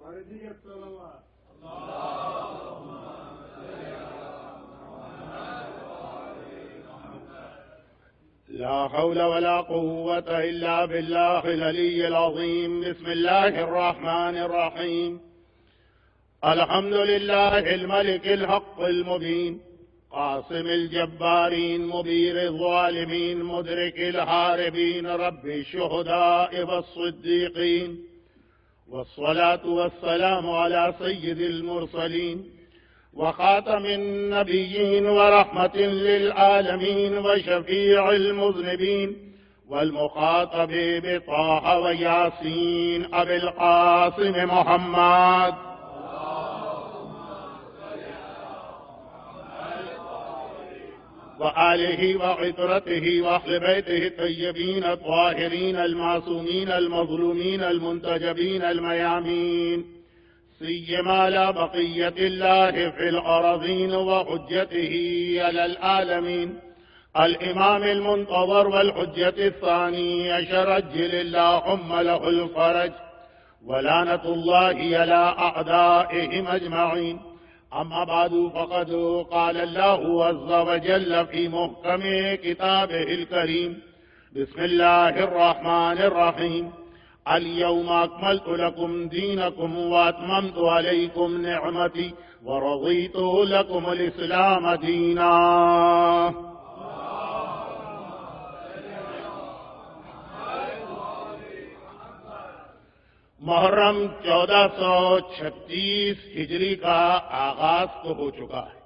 لا حول ولا قوة إلا بالله العلي العظيم. بسم الله الرحمن الرحيم. الحمد لله الملك الحق المبين، قاسم الجبارين، مبير الظالمين، مدرك الهاربين، رب الشهداء والصديقين، والصلاة والسلام على سيد المرسلين وخاتم النبيين ورحمة للعالمين وشفيع المذنبين والمخاطب بطه وياسين أبي القاسم محمد وآله وعطرته وأهل بيته الطيبين الطاهرين المعصومين المظلومين المنتجبين الميامين، سيما لا بقية الله في الأراضين وحجته على العالمين، الإمام المنتظر والحجة الثاني عشر، عجل اللهم له الفرج، ولعنة الله على أعدائهم أجمعين. أما بعد، فقد قال الله عز وجل في محكم كتابه الكريم: بسم الله الرحمن الرحيم. اليوم أكملت لكم دينكم وأتممت عليكم نعمتي ورضيت لكم الإسلام دينا. محرم 1436 ہجری کا آغاز تو ہو چکا ہے،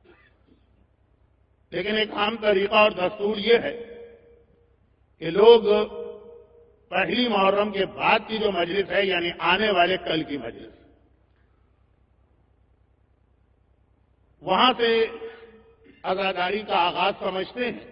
لیکن ایک عام طریقہ اور دستور یہ ہے کہ لوگ پہلی محرم کے بعد کی جو مجلس ہے، یعنی آنے والے کل کی مجلس، وہاں سے عزاداری کا آغاز سمجھتے ہیں.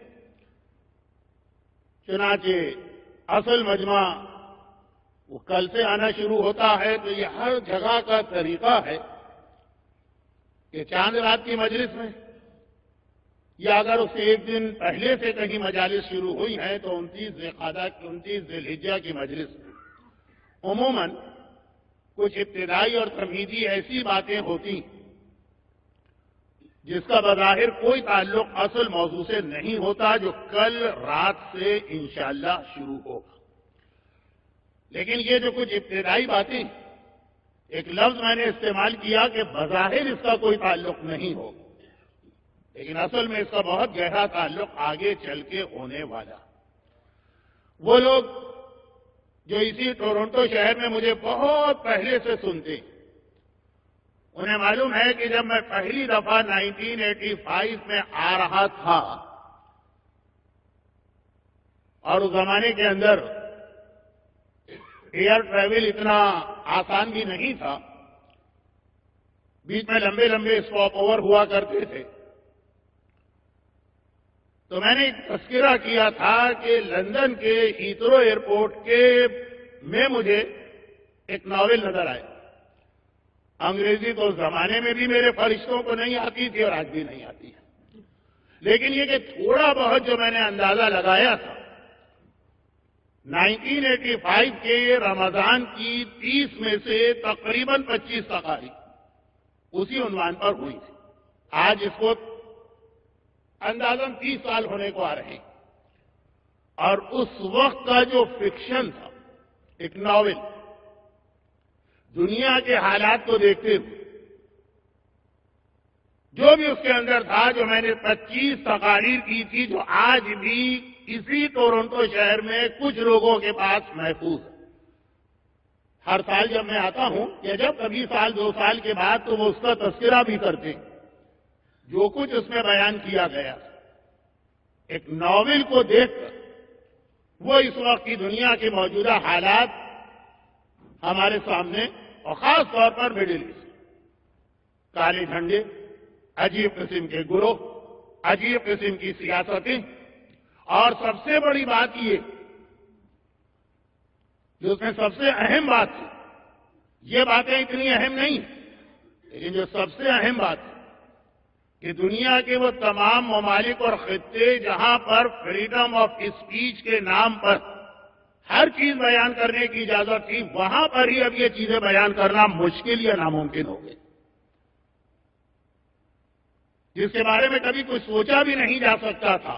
چنانچہ اصل مجمع وہ کل سے آنا شروع ہوتا ہے. تو یہ ہر جگہ کا طریقہ ہے کہ چاند رات کی مجلس میں، یا اگر اس سے ایک دن پہلے سے کہیں مجالس شروع ہوئی ہیں تو 29 ذی الحجہ کی مجلس میں عموماً کچھ ابتدائی اور تمہیدی ایسی باتیں ہوتی جس کا بظاہر کوئی تعلق اصل موضوع سے نہیں ہوتا، جو کل رات سے انشاءاللہ شروع ہوگا. لیکن یہ جو کچھ ابتدائی باتیں، ایک لفظ میں نے استعمال کیا کہ بظاہر اس کا کوئی تعلق نہیں ہوگا، لیکن اصل میں اس کا بہت گہرا تعلق آگے چل کے ہونے والا. وہ لوگ جو اسی ٹورنٹو شہر میں مجھے بہت پہلے سے سنتے، انہیں معلوم ہے کہ جب میں پہلی دفعہ 1985 میں آ رہا تھا، اور اس زمانے کے اندر ایئر ٹریول اتنا آسان بھی نہیں تھا، بیچ میں لمبے لمبے اسٹاپ اوور ہوا کرتے تھے، تو میں نے ایک تذکرہ کیا تھا کہ لندن کے ہیترو ایئرپورٹ میں مجھے ایک ناول نظر آئے. انگریزی تو اس زمانے میں بھی میرے فرشتوں کو نہیں آتی تھی اور آج بھی نہیں آتی ہے، لیکن یہ کہ تھوڑا بہت جو میں نے اندازہ لگایا تھا، 1985 کے رمضان کی 30 میں سے تقریباً 25 تقاریر اسی عنوان پر ہوئی تھی. آج اس کو اندازاً 30 سال ہونے کو آ رہے ہیں، اور اس وقت کا جو فکشن تھا، ایک ناول، دنیا کے حالات کو دیکھتے ہوئے جو بھی اس کے اندر تھا، جو میں نے 25 تقاریر کی تھی، جو آج بھی اسی ٹورنٹو شہر میں کچھ لوگوں کے پاس محفوظ ہے. ہر سال جب میں آتا ہوں یا جب کبھی سال 2 سال کے بعد، تو وہ اس کا تذکرہ بھی کرتے ہیں جو کچھ اس میں بیان کیا گیا. ایک ناول کو دیکھ کر وہ اس وقت کی دنیا کے موجودہ حالات ہمارے سامنے، اور خاص طور پر مڈل ایسٹ، کالے جھنڈے، عجیب قسم کے گروہ، عجیب قسم کی سیاستیں، اور سب سے بڑی بات یہ جو اس میں سب سے اہم بات تھی، یہ باتیں اتنی اہم نہیں، لیکن جو سب سے اہم بات ہے کہ دنیا کے وہ تمام ممالک اور خطے جہاں پر فریڈم آف اسپیچ کے نام پر ہر چیز بیان کرنے کی اجازت تھی، وہاں پر ہی اب یہ چیزیں بیان کرنا مشکل یا ناممکن ہو گئی، جس کے بارے میں کبھی کوئی سوچا بھی نہیں جا سکتا تھا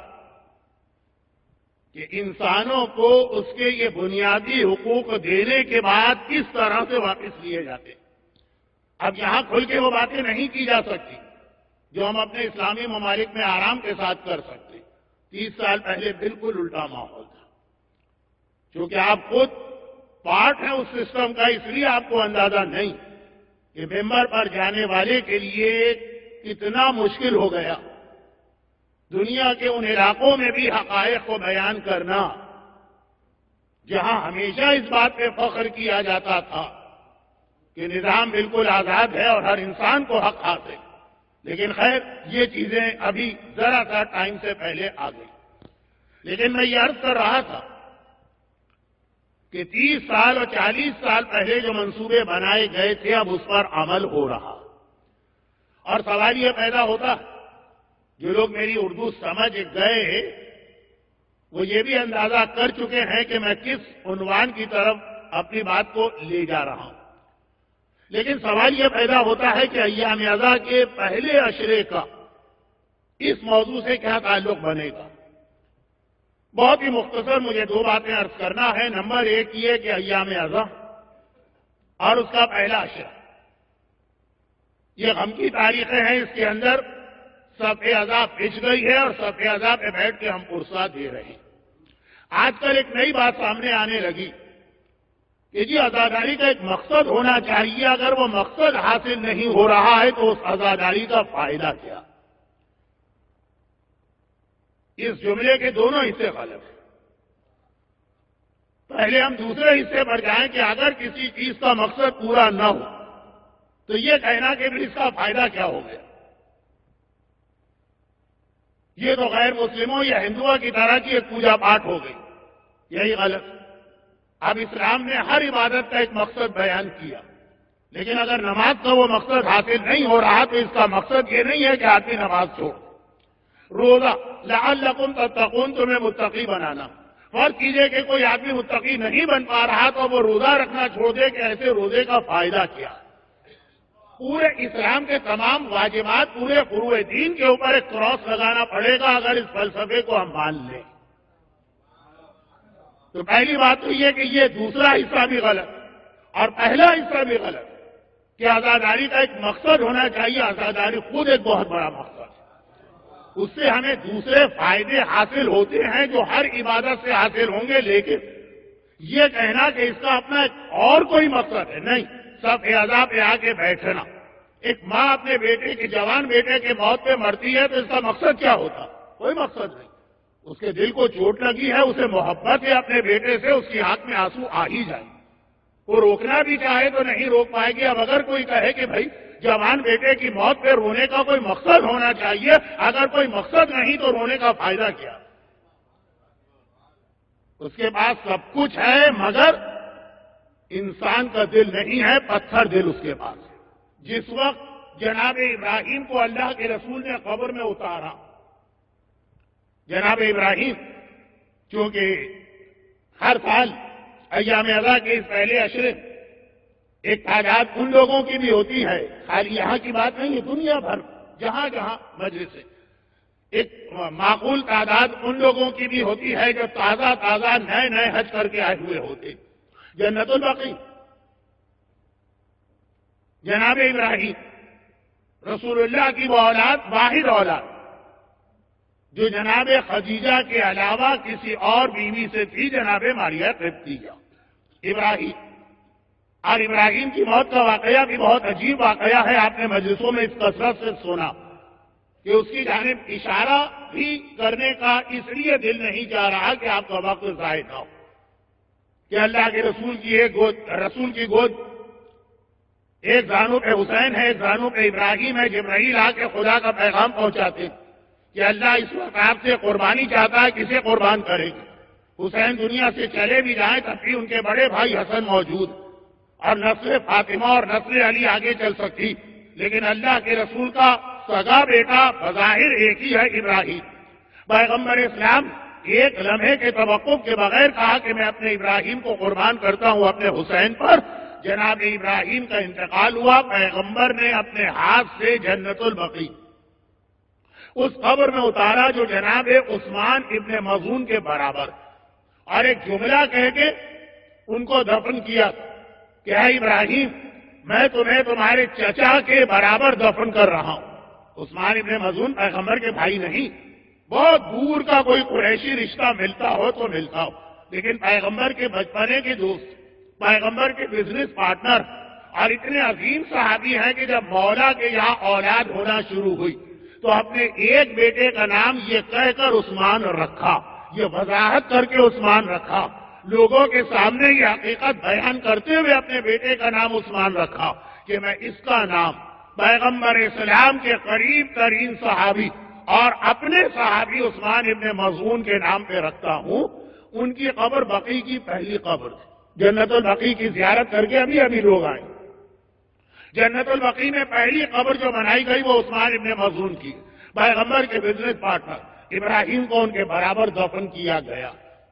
کہ انسانوں کو اس کے یہ بنیادی حقوق دینے کے بعد کس طرح سے واپس لیے جاتے۔ اب یہاں کھل کے وہ باتیں نہیں کی جا سکتی جو ہم اپنے اسلامی ممالک میں آرام کے ساتھ کر سکتے۔ 30 سال پہلے بالکل الٹا ماحول تھا، چونکہ آپ خود پارٹ ہیں اس سسٹم کا، اس لیے آپ کو اندازہ نہیں کہ ممبر پر جانے والے کے لیے کتنا مشکل ہو گیا دنیا کے ان علاقوں میں بھی حقائق کو بیان کرنا جہاں ہمیشہ اس بات پہ فخر کیا جاتا تھا کہ نظام بالکل آزاد ہے اور ہر انسان کو حق حاصل، لیکن خیر یہ چیزیں ابھی ذرا سا ٹائم سے پہلے آ گئی۔ لیکن میں یہ عرض کر رہا تھا کہ 30 سال اور 40 سال پہلے جو منصوبے بنائے گئے تھے اب اس پر عمل ہو رہا، اور سوال یہ پیدا ہوتا، جو لوگ میری اردو سمجھ گئے وہ یہ بھی اندازہ کر چکے ہیں کہ میں کس عنوان کی طرف اپنی بات کو لے جا رہا ہوں، لیکن سوال یہ پیدا ہوتا ہے کہ ایام ازاں کے پہلے عشرے کا اس موضوع سے کیا تعلق بنے گا۔ بہت ہی مختصر مجھے 2 باتیں عرض کرنا ہے۔ نمبر 1 یہ کہ ایام ازاں اور اس کا پہلا عشرہ یہ غم کی تاریخیں ہیں، اس کے اندر صف ازاں پچ گئی ہے اور صف ازاں پہ بیٹھ کے ہم پرسہ دے رہے ہیں۔ آج کل ایک نئی بات سامنے آنے لگی کہ جی عزاداری کا ایک مقصد ہونا چاہیے، اگر وہ مقصد حاصل نہیں ہو رہا ہے تو اس عزاداری کا فائدہ کیا؟ اس جملے کے دونوں حصے غلط ہیں۔ پہلے ہم دوسرے حصے پر جائیں کہ اگر کسی چیز کا مقصد پورا نہ ہو تو یہ کہنا کہ اس کا فائدہ کیا ہو گیا، یہ تو غیر مسلموں یا ہندوؤں کی طرح کی ایک پوجا پاٹ ہو گئی، یہی غلط۔ اب اسلام نے ہر عبادت کا ایک مقصد بیان کیا، لیکن اگر نماز کا وہ مقصد حاصل نہیں ہو رہا تو اس کا مقصد یہ نہیں ہے کہ آدمی نماز چھوڑ۔ روزہ لعلکم تتقون، تمہیں متقی بنانا، فرض کیجئے کہ کوئی آدمی متقی نہیں بن پا رہا تو وہ روزہ رکھنا چھوڑ دے کہ ایسے روزے کا فائدہ کیا؟ پورے اسلام کے تمام واجبات، پورے فروع دین کے اوپر ایک کراس لگانا پڑے گا اگر اس فلسفے کو ہم مان لیں۔ تو پہلی بات تو یہ کہ یہ دوسرا حصہ بھی غلط اور پہلا حصہ بھی غلط کہ عزاداری کا ایک مقصد ہونا چاہیے۔ عزاداری خود ایک بہت بڑا مقصد ہے، اس سے ہمیں دوسرے فائدے حاصل ہوتے ہیں جو ہر عبادت سے حاصل ہوں گے، لیکن یہ کہنا کہ اس کا اپنا ایک اور کوئی مقصد ہے، نہیں۔ صف ازاں پہ آ کے بیٹھنا، ایک ماں اپنے بیٹے کے جوان بیٹے کے موت پہ مرتی ہے تو اس کا مقصد کیا ہوتا؟ کوئی مقصد نہیں۔ اس کے دل کو چوٹ لگی ہے، اسے محبت ہے اپنے بیٹے سے، اس کی آنکھ میں آنسو آ ہی جائے، وہ روکنا بھی چاہے تو نہیں روک پائے گی۔ اب اگر کوئی کہے کہ بھائی جوان بیٹے کی موت پہ رونے کا کوئی مقصد ہونا چاہیے، اگر کوئی مقصد نہیں تو رونے کا فائدہ کیا؟ اس کے پاس سب کچھ ہے مگر انسان کا دل نہیں ہے، پتھر دل اس کے پاس ہے۔ جس وقت جناب ابراہیم کو اللہ کے رسول نے قبر میں اتارا، جناب ابراہیم چونکہ ہر سال ایام ازاں کے اس پہلے عشرے ایک تعداد ان لوگوں کی بھی ہوتی ہے، خالی یہاں کی بات نہیں ہے، دنیا بھر جہاں جہاں مجلس ہے، ایک معقول تعداد ان لوگوں کی بھی ہوتی ہے جو تازہ نئے حج کر کے آئے ہوئے ہوتے۔ جنت البقیع جناب ابراہیم رسول اللہ کی وہ اولاد، واحد اولاد جو جناب خدیجہ کے علاوہ کسی اور بیوی سے تھی، جناب ماریہ قبطیہ ابراہیم۔ اور ابراہیم کی موت کا واقعہ بھی بہت عجیب واقعہ ہے، آپ نے مجلسوں میں اس کثرت سے سنا کہ اس کی جانب اشارہ بھی کرنے کا اس لیے دل نہیں چاہ رہا کہ آپ کا وقت ضائع نہ ہو کہ اللہ کے رسول کی گود ایک زانو پہ حسین ہے، ایک زانو پہ ابراہیم ہے۔ جبرائیل آ کے خدا کا پیغام پہنچاتے کہ اللہ اس وقت آپ سے قربانی چاہتا ہے، کسے قربان کرے گی؟ حسین دنیا سے چلے بھی جائیں تب بھی ان کے بڑے بھائی حسن موجود، اور نسل فاطمہ اور نسل علی آگے چل سکتی، لیکن اللہ کے رسول کا سگا بیٹا بظاہر ایک ہی ہے، ابراہیم۔ پیغمبر اسلام ایک لمحے کے توقف کے بغیر کہا کہ میں اپنے ابراہیم کو قربان کرتا ہوں اپنے حسین پر. جناب ابراہیم کا انتقال ہوا، پیغمبر نے اپنے ہاتھ سے جنت البقیع اس قبر میں اتارا جو جناب عثمان ابن مظعون کے برابر، اور ایک جملہ کہہ کے ان کو دفن کیا کہ اے ابراہیم میں تمہیں تمہارے چچا کے برابر دفن کر رہا ہوں. عثمان ابن مظعون پیغمبر کے بھائی نہیں، بہت دور کا کوئی قریشی رشتہ ملتا ہو تو ملتا ہو، لیکن پیغمبر کے بچپنے کے دوست، پیغمبر کے بزنس پارٹنر، اور اتنے عظیم صحابی ہیں کہ جب مولا کے یہاں اولاد ہونا شروع ہوئی تو اپنے ایک بیٹے کا نام یہ کہہ کر عثمان رکھا، یہ وضاحت کر کے عثمان رکھا، لوگوں کے سامنے یہ حقیقت بیان کرتے ہوئے اپنے بیٹے کا نام عثمان رکھا کہ میں اس کا نام پیغمبر اسلام کے قریب ترین صحابی اور اپنے صحابی عثمان ابن مظعون کے نام پہ رکھتا ہوں. ان کی قبر بقیع کی پہلی قبر تھی. جنت البقیع کی زیارت کر کے ابھی لوگ آئے. جنت البقیع میں پہلی قبر جو بنائی گئی وہ عثمان ابن مظعون کی، پیغمبر کے بزنس پارٹنر ابراہیم کو ان کے برابر دفن کیا گیا.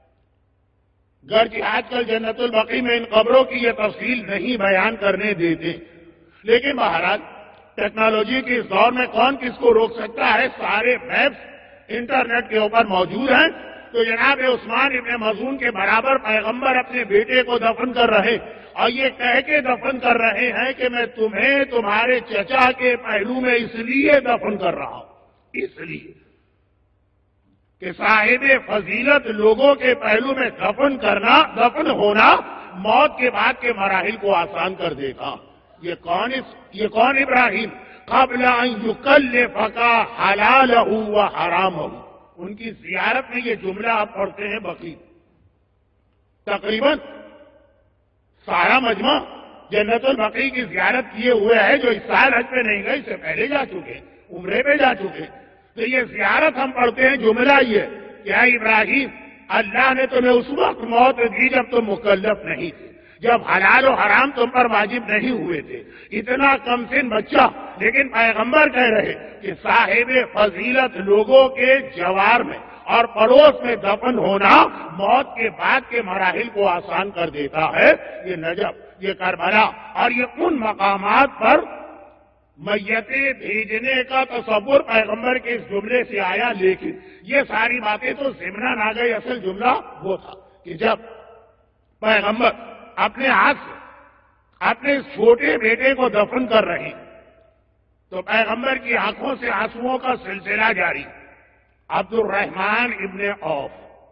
گرچہ آج کل جنت البقیع میں ان قبروں کی یہ تفصیل نہیں بیان کرنے دیتے، لیکن بہرحال ٹیکنالوجی کے اس دور میں کون کس کو روک سکتا ہے؟ سارے میپس انٹرنیٹ کے اوپر موجود ہیں. تو جناب عثمان ابن مظعون کے برابر پیغمبر اپنے بیٹے کو دفن کر رہے اور یہ کہہ کے دفن کر رہے ہیں کہ میں تمہیں تمہارے چچا کے پہلو میں اس لیے دفن کر رہا ہوں، اس لیے کہ صاحب فضیلت لوگوں کے پہلو میں دفن ہونا موت کے بعد کے مراحل کو آسان کر دے گا. یہ کون ابراہیم؟ قبل ان یکلفک حلالہ و حرامہ. ان کی زیارت میں یہ جملہ آپ پڑھتے ہیں بقیع. تقریباً سارا مجمع جنت البقیع کی زیارت کیے ہوئے ہے، جو اس سال حج پہ نہیں گئے اس سے پہلے جا چکے، عمرے پہ جا چکے. تو یہ زیارت ہم پڑھتے ہیں جملہ یہ کہ اے ابراہیم اللہ نے تمہیں اس وقت موت دی جب تم مکلف نہیں تھے، جب حلال و حرام تم پر واجب نہیں ہوئے تھے. اتنا کم سن بچہ، لیکن پیغمبر کہہ رہے کہ صاحب فضیلت لوگوں کے جوار میں اور پڑوس میں دفن ہونا موت کے بعد کے مراحل کو آسان کر دیتا ہے. یہ نجف، یہ کربلا اور یہ ان مقامات پر میتیں بھیجنے کا تصور پیغمبر کے اس جملے سے آیا. لیکن یہ ساری باتیں تو ضمناً آ گئی. اصل جملہ وہ تھا کہ جب پیغمبر اپنے ہاتھ سے اپنے چھوٹے بیٹے کو دفن کر رہے تو پیغمبر کی آنکھوں سے آنسوؤں کا سلسلہ جاری. عبد الرحمن ابن عوف،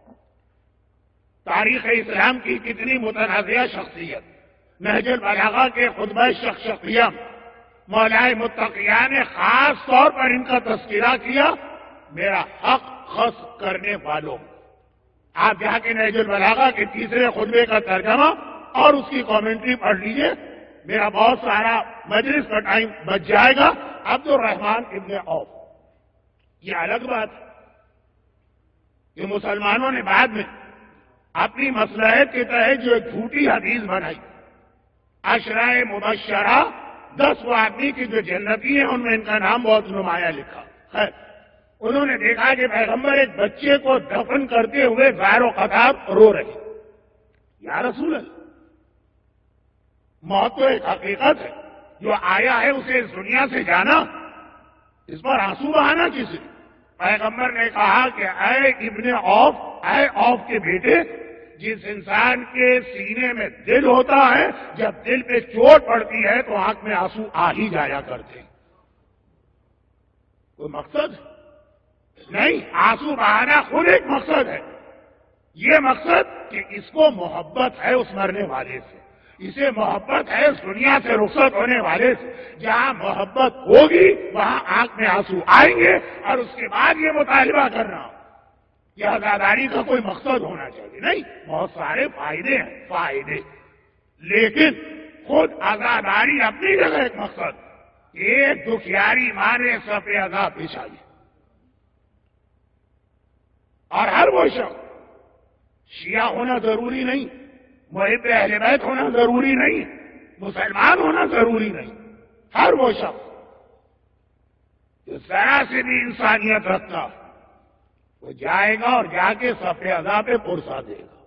تاریخ اسلام کی کتنی متنازعہ شخصیت، نہج البلاغہ کے خطبہ شخصیہ مولائے متقیہ نے خاص طور پر ان کا تذکرہ کیا. میرا حق خص کرنے والوں، آپ یہاں کے نہج البلاغہ کے تیسرے خطبے کا ترجمہ اور اس کی کامنٹری پڑھ لیجئے. میرا بہت سارا مجلس کا ٹائم بچ جائے گا. عبد الرحمن ابن عوف، یہ الگ بات ہے کہ مسلمانوں نے بعد میں اپنی مصلحت کے تحت جو ایک جھوٹی حدیث بنائی، عشرہ مبشرہ 10 وہ آدمی کی جو جنتی ہیں ان میں ان کا نام بہت نمایاں لکھا. خیر، انہوں نے دیکھا کہ پیغمبر ایک بچے کو دفن کرتے ہوئے زار و قطار رو رہے. یا رسول اللہ، موت تو ایک حقیقت ہے، جو آیا ہے اسے اس دنیا سے جانا، اس پر آنسو بہانا کسی. پیغمبر نے کہا کہ اے ابن عوف، اے عوف کے بیٹے، جس انسان کے سینے میں دل ہوتا ہے جب دل پہ چوٹ پڑتی ہے تو آنکھ میں آنسو آ ہی جایا کرتے. کوئی مقصد نہیں، آنسو بہانا خود ایک مقصد ہے. یہ مقصد کہ اس کو محبت ہے اس مرنے والے سے، اسے محبت ہے اس دنیا سے رخصت ہونے والے سے. جہاں محبت ہوگی وہاں آنکھ میں آنسو آئیں گے. اور اس کے بعد یہ مطالبہ کرنا کہ آزاداری کا کوئی مقصد ہونا چاہیے، نہیں، بہت سارے فائدے ہیں، فائدے، لیکن خود آزاداری اپنی جگہ ایک مقصد. ایک دکھیاری ماں نے صف عذاب پیش آئی، اور ہر وہ شخص شیعہ ہونا ضروری نہیں، محب اہل بیت ہونا ضروری نہیں، مسلمان ہونا ضروری نہیں. ہر وہ شخص جو ذرا سے بھی انسانیت رکھتا وہ جائے گا اور جا کے صف اعضاء پہ پرسا دے گا،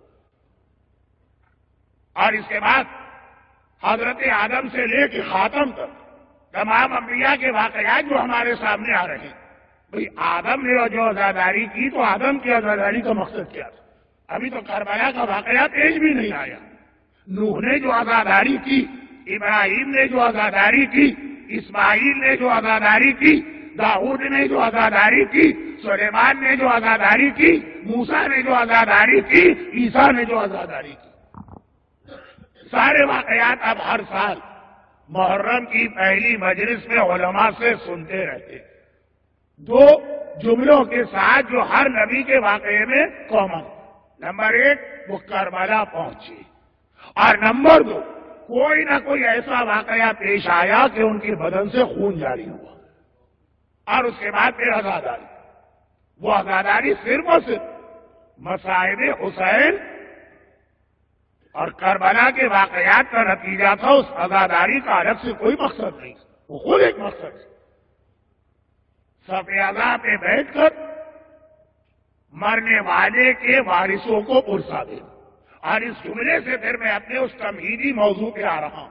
اور اس کے بعد حضرت آدم سے لے کے خاتم تک تمام انبیاء کے واقعات جو ہمارے سامنے آ رہے ہیں، بھئی آدم نے جو عزاداری کی تو آدم کی عزاداری کا مقصد کیا تھا؟ ابھی تو کربلا کا واقعہ پیش بھی نہیں آیا۔ نوح نے جو عزاداری کی، ابراہیم نے جو عزاداری کی، اسماعیل نے جو عزاداری کی، داؤد نے جو عزاداری کی، سلیمان نے جو عزاداری کی، موسیٰ نے جو عزاداری کی، عیسیٰ نے جو عزاداری کی، سارے واقعات اب ہر سال محرم کی پہلی مجلس میں علماء سے سنتے رہتے، دو جملوں کے ساتھ جو ہر نبی کے واقعے میں کامن۔ نمبر ایک، وہ کربلا پہنچی، اور نمبر دو، کوئی نہ کوئی ایسا واقعہ پیش آیا کہ ان کے بدن سے خون جاری ہوا، اور اس کے بعد پھر عزاداری۔ وہ عزاداری صرف اور صرف مصائب حسین اور کربلا کے واقعات کا نتیجہ تھا، اس عزاداری کا الگ سے کوئی مقصد نہیں، وہ خود ایک مقصد ہے۔ صف اعضاء پہ بیٹھ کر مرنے والے کے وارثوں کو پرسا دے، اور اس جملے سے پھر میں اپنے اس تمہیدی موضوع پہ آ رہا ہوں۔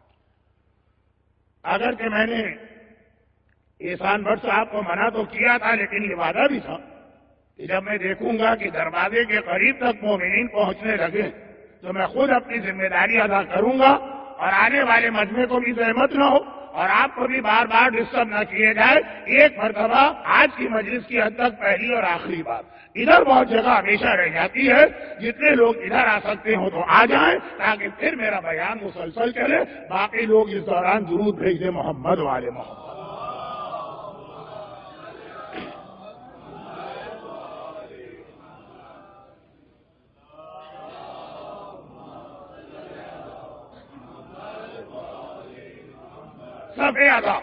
اگر کہ میں نے احسان بٹ صاحب کو منع تو کیا تھا، لیکن یہ وعدہ بھی تھا کہ جب میں دیکھوں گا کہ دروازے کے قریب تک مومنین پہنچنے لگے تو میں خود اپنی ذمہ داری ادا کروں گا، اور آنے والے مجمع کو بھی زحمت نہ ہو اور آپ کو بھی بار بار ڈسٹرب نہ کیے جائے۔ ایک مرتبہ آج کی مجلس کی حد تک پہلی اور آخری بات، ادھر بہت جگہ ہمیشہ رہ جاتی ہے، جتنے لوگ ادھر آ سکتے ہوں تو آ جائیں تاکہ پھر میرا بیان مسلسل چلے، باقی لوگ اس دوران درود بھیج دیں محمد والے محمد۔ صف اعضاء،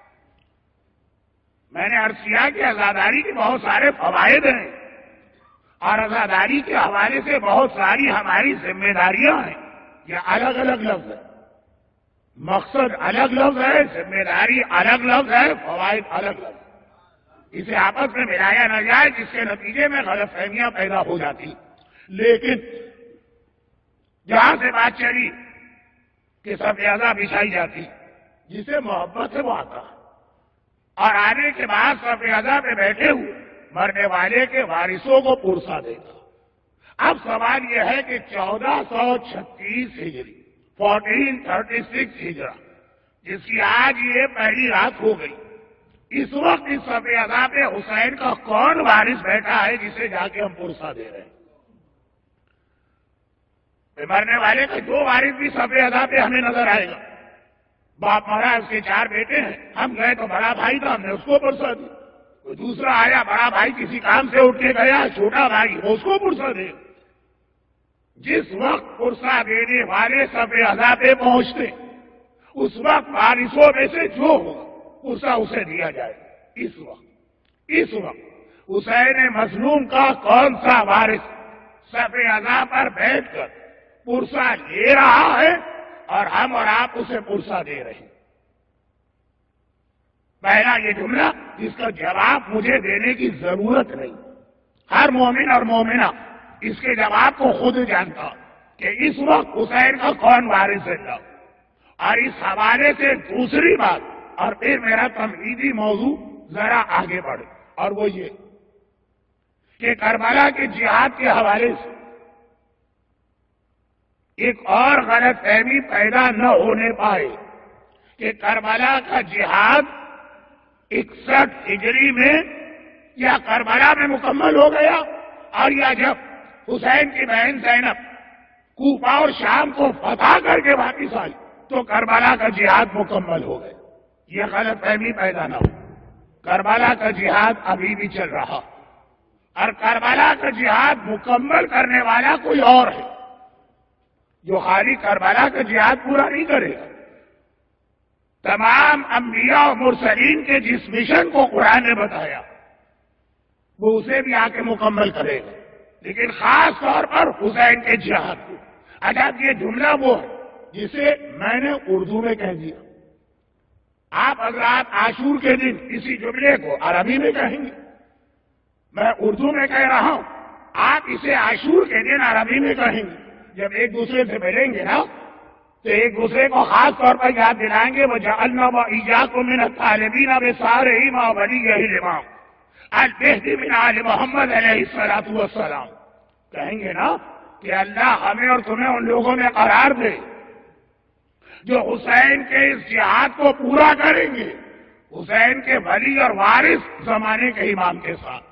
میں نے عرض کیا کہ عزاداری کے بہت سارے فوائد ہیں، اور عزاداری کے حوالے سے بہت ساری ہماری ذمہ داریاں ہیں۔ یہ الگ الگ لفظ ہے، مقصد الگ لفظ ہے، ذمہ داری الگ لفظ ہے، فوائد الگ لفظ ہے۔ اسے آپس میں ملایا نہ جائے، جس کے نتیجے میں غلط فہمیاں پیدا ہو جاتی۔ لیکن جہاں سے بات چلی کہ صف اعضاء بچھائی جاتی، جسے محبت ہے وہ آتا، اور آنے کے بعد صف اعضاء پہ بیٹھے ہوئے مرنے والے کے وارثوں کو پرسا دے گا۔ اب سوال یہ ہے کہ 1436 ہجری 1436 ہجرا، جس کی آج یہ پہلی رات ہو گئی، اس وقت اس صف اعضاء پہ حسین کا کون وارث بیٹھا ہے جسے جا کے ہم پرسا دے رہے ہیں؟ مرنے والے کا جو وارث بھی صف اعضاء پہ ہمیں نظر آئے گا، باپ مرا، اس کے 4 بیٹے ہیں، ہم گئے تو بڑا بھائی تھا، ہم نے اس کو پرسا دیا، کوئی دوسرا آیا، بڑا بھائی کسی کام سے اٹھ کے گیا، چھوٹا بھائی وہ اس کو پرسا دے۔ جس وقت پرسا دینے والے صف اعضاء پہ پہنچتے، اس وقت وارثوں میں سے جو ہوگا پرسا اسے دیا جائے۔ اس وقت حسین مظلوم کا کون سا وارث صف اعضاء پر بیٹھ کر پرسا لے رہا ہے اور ہم اور آپ اسے پرسا دے رہے ہیں؟ پہلا یہ جملہ، جس کا جواب مجھے دینے کی ضرورت نہیں، ہر مومن اور مومنہ اس کے جواب کو خود جانتا کہ اس وقت حسین کا کون وارث ہے۔ اور اس حوالے سے دوسری بات، اور پھر میرا تمہیدی موضوع ذرا آگے بڑھے، اور وہ یہ کہ کربلا کے جہاد کے حوالے سے ایک اور غلط فہمی پیدا نہ ہونے پائے کہ کربلا کا جہاد 61 ہجری میں یا کربلا میں مکمل ہو گیا، اور یا جب حسین کی بہن زینب کوفہ اور شام کو فتح کر کے واپس آئی تو کربلا کا جہاد مکمل ہو گیا۔ یہ غلط فہمی پیدا نہ ہو، کربلا کا جہاد ابھی بھی چل رہا، اور کربلا کا جہاد مکمل کرنے والا کوئی اور ہے جو خالی کربلا کا جہاد پورا نہیں کرے گا۔ تمام انبیاء و مرسلین کے جس مشن کو قرآن نے بتایا وہ اسے بھی آ کے مکمل کرے گا، لیکن خاص طور پر حسین کے جہاد کو۔ اجب یہ جملہ وہ ہے جسے میں نے اردو میں کہہ دیا، آپ حضرات عاشور کے دن اسی جملے کو عربی میں کہیں گے، میں اردو میں کہہ رہا ہوں، آپ اسے عاشور کے دن عربی میں کہیں گے. جب ایک دوسرے سے ملیں گے نا تو ایک دوسرے کو خاص طور پر یاد دلائیں گے. وَجَعَلْنَا وَإِيَّاكُم مِّنَ الطَّالِبِينَ بِصَالِحِ مَا وَلِيِّهِ الْإِمَامُ الْمَهْدِي مِنْ آلِ محمد علیہ الصلاۃ والسلام. کہیں گے نا کہ اللہ ہمیں اور تمہیں ان لوگوں میں قرار دے جو حسین کے اس جہاد کو پورا کریں گے، حسین کے ولی اور وارث زمانے کے امام کے ساتھ.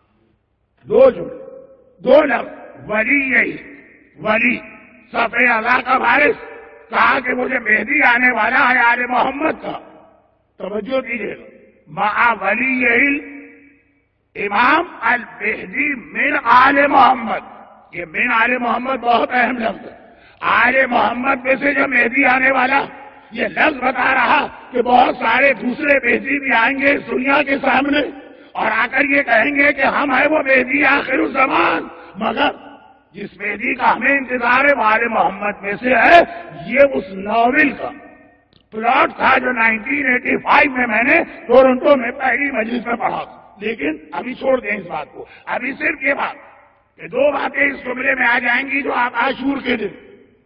دو جملے، دو لفظ، ولی، یہی ولی صف اعلیٰ کا وارث. کہا کہ مجھے مہدی آنے والا ہے آل محمد کا. توجہ دیجیے گا، مع ولی امام المہدی من آل محمد. یہ من آل محمد بہت اہم لفظ ہے. آل محمد میں سے جو مہدی آنے والا، یہ لفظ بتا رہا کہ بہت سارے دوسرے مہدی بھی آئیں گے اس دنیا کے سامنے اور آ کر یہ کہیں گے کہ ہم ہیں وہ مہدی آخر الزمان. مگر جس مہدی کا ہمیں انتظار ہے وہ آل محمد میں سے ہے. یہ اس ناول کا پلاٹ تھا جو 1985 میں نے ٹورنٹو میں پہلی مجلس میں پڑھا. لیکن ابھی چھوڑ دیں اس بات کو. ابھی صرف یہ بات کہ دو باتیں اس جملے میں آ جائیں گی جو آپ عاشور کے دن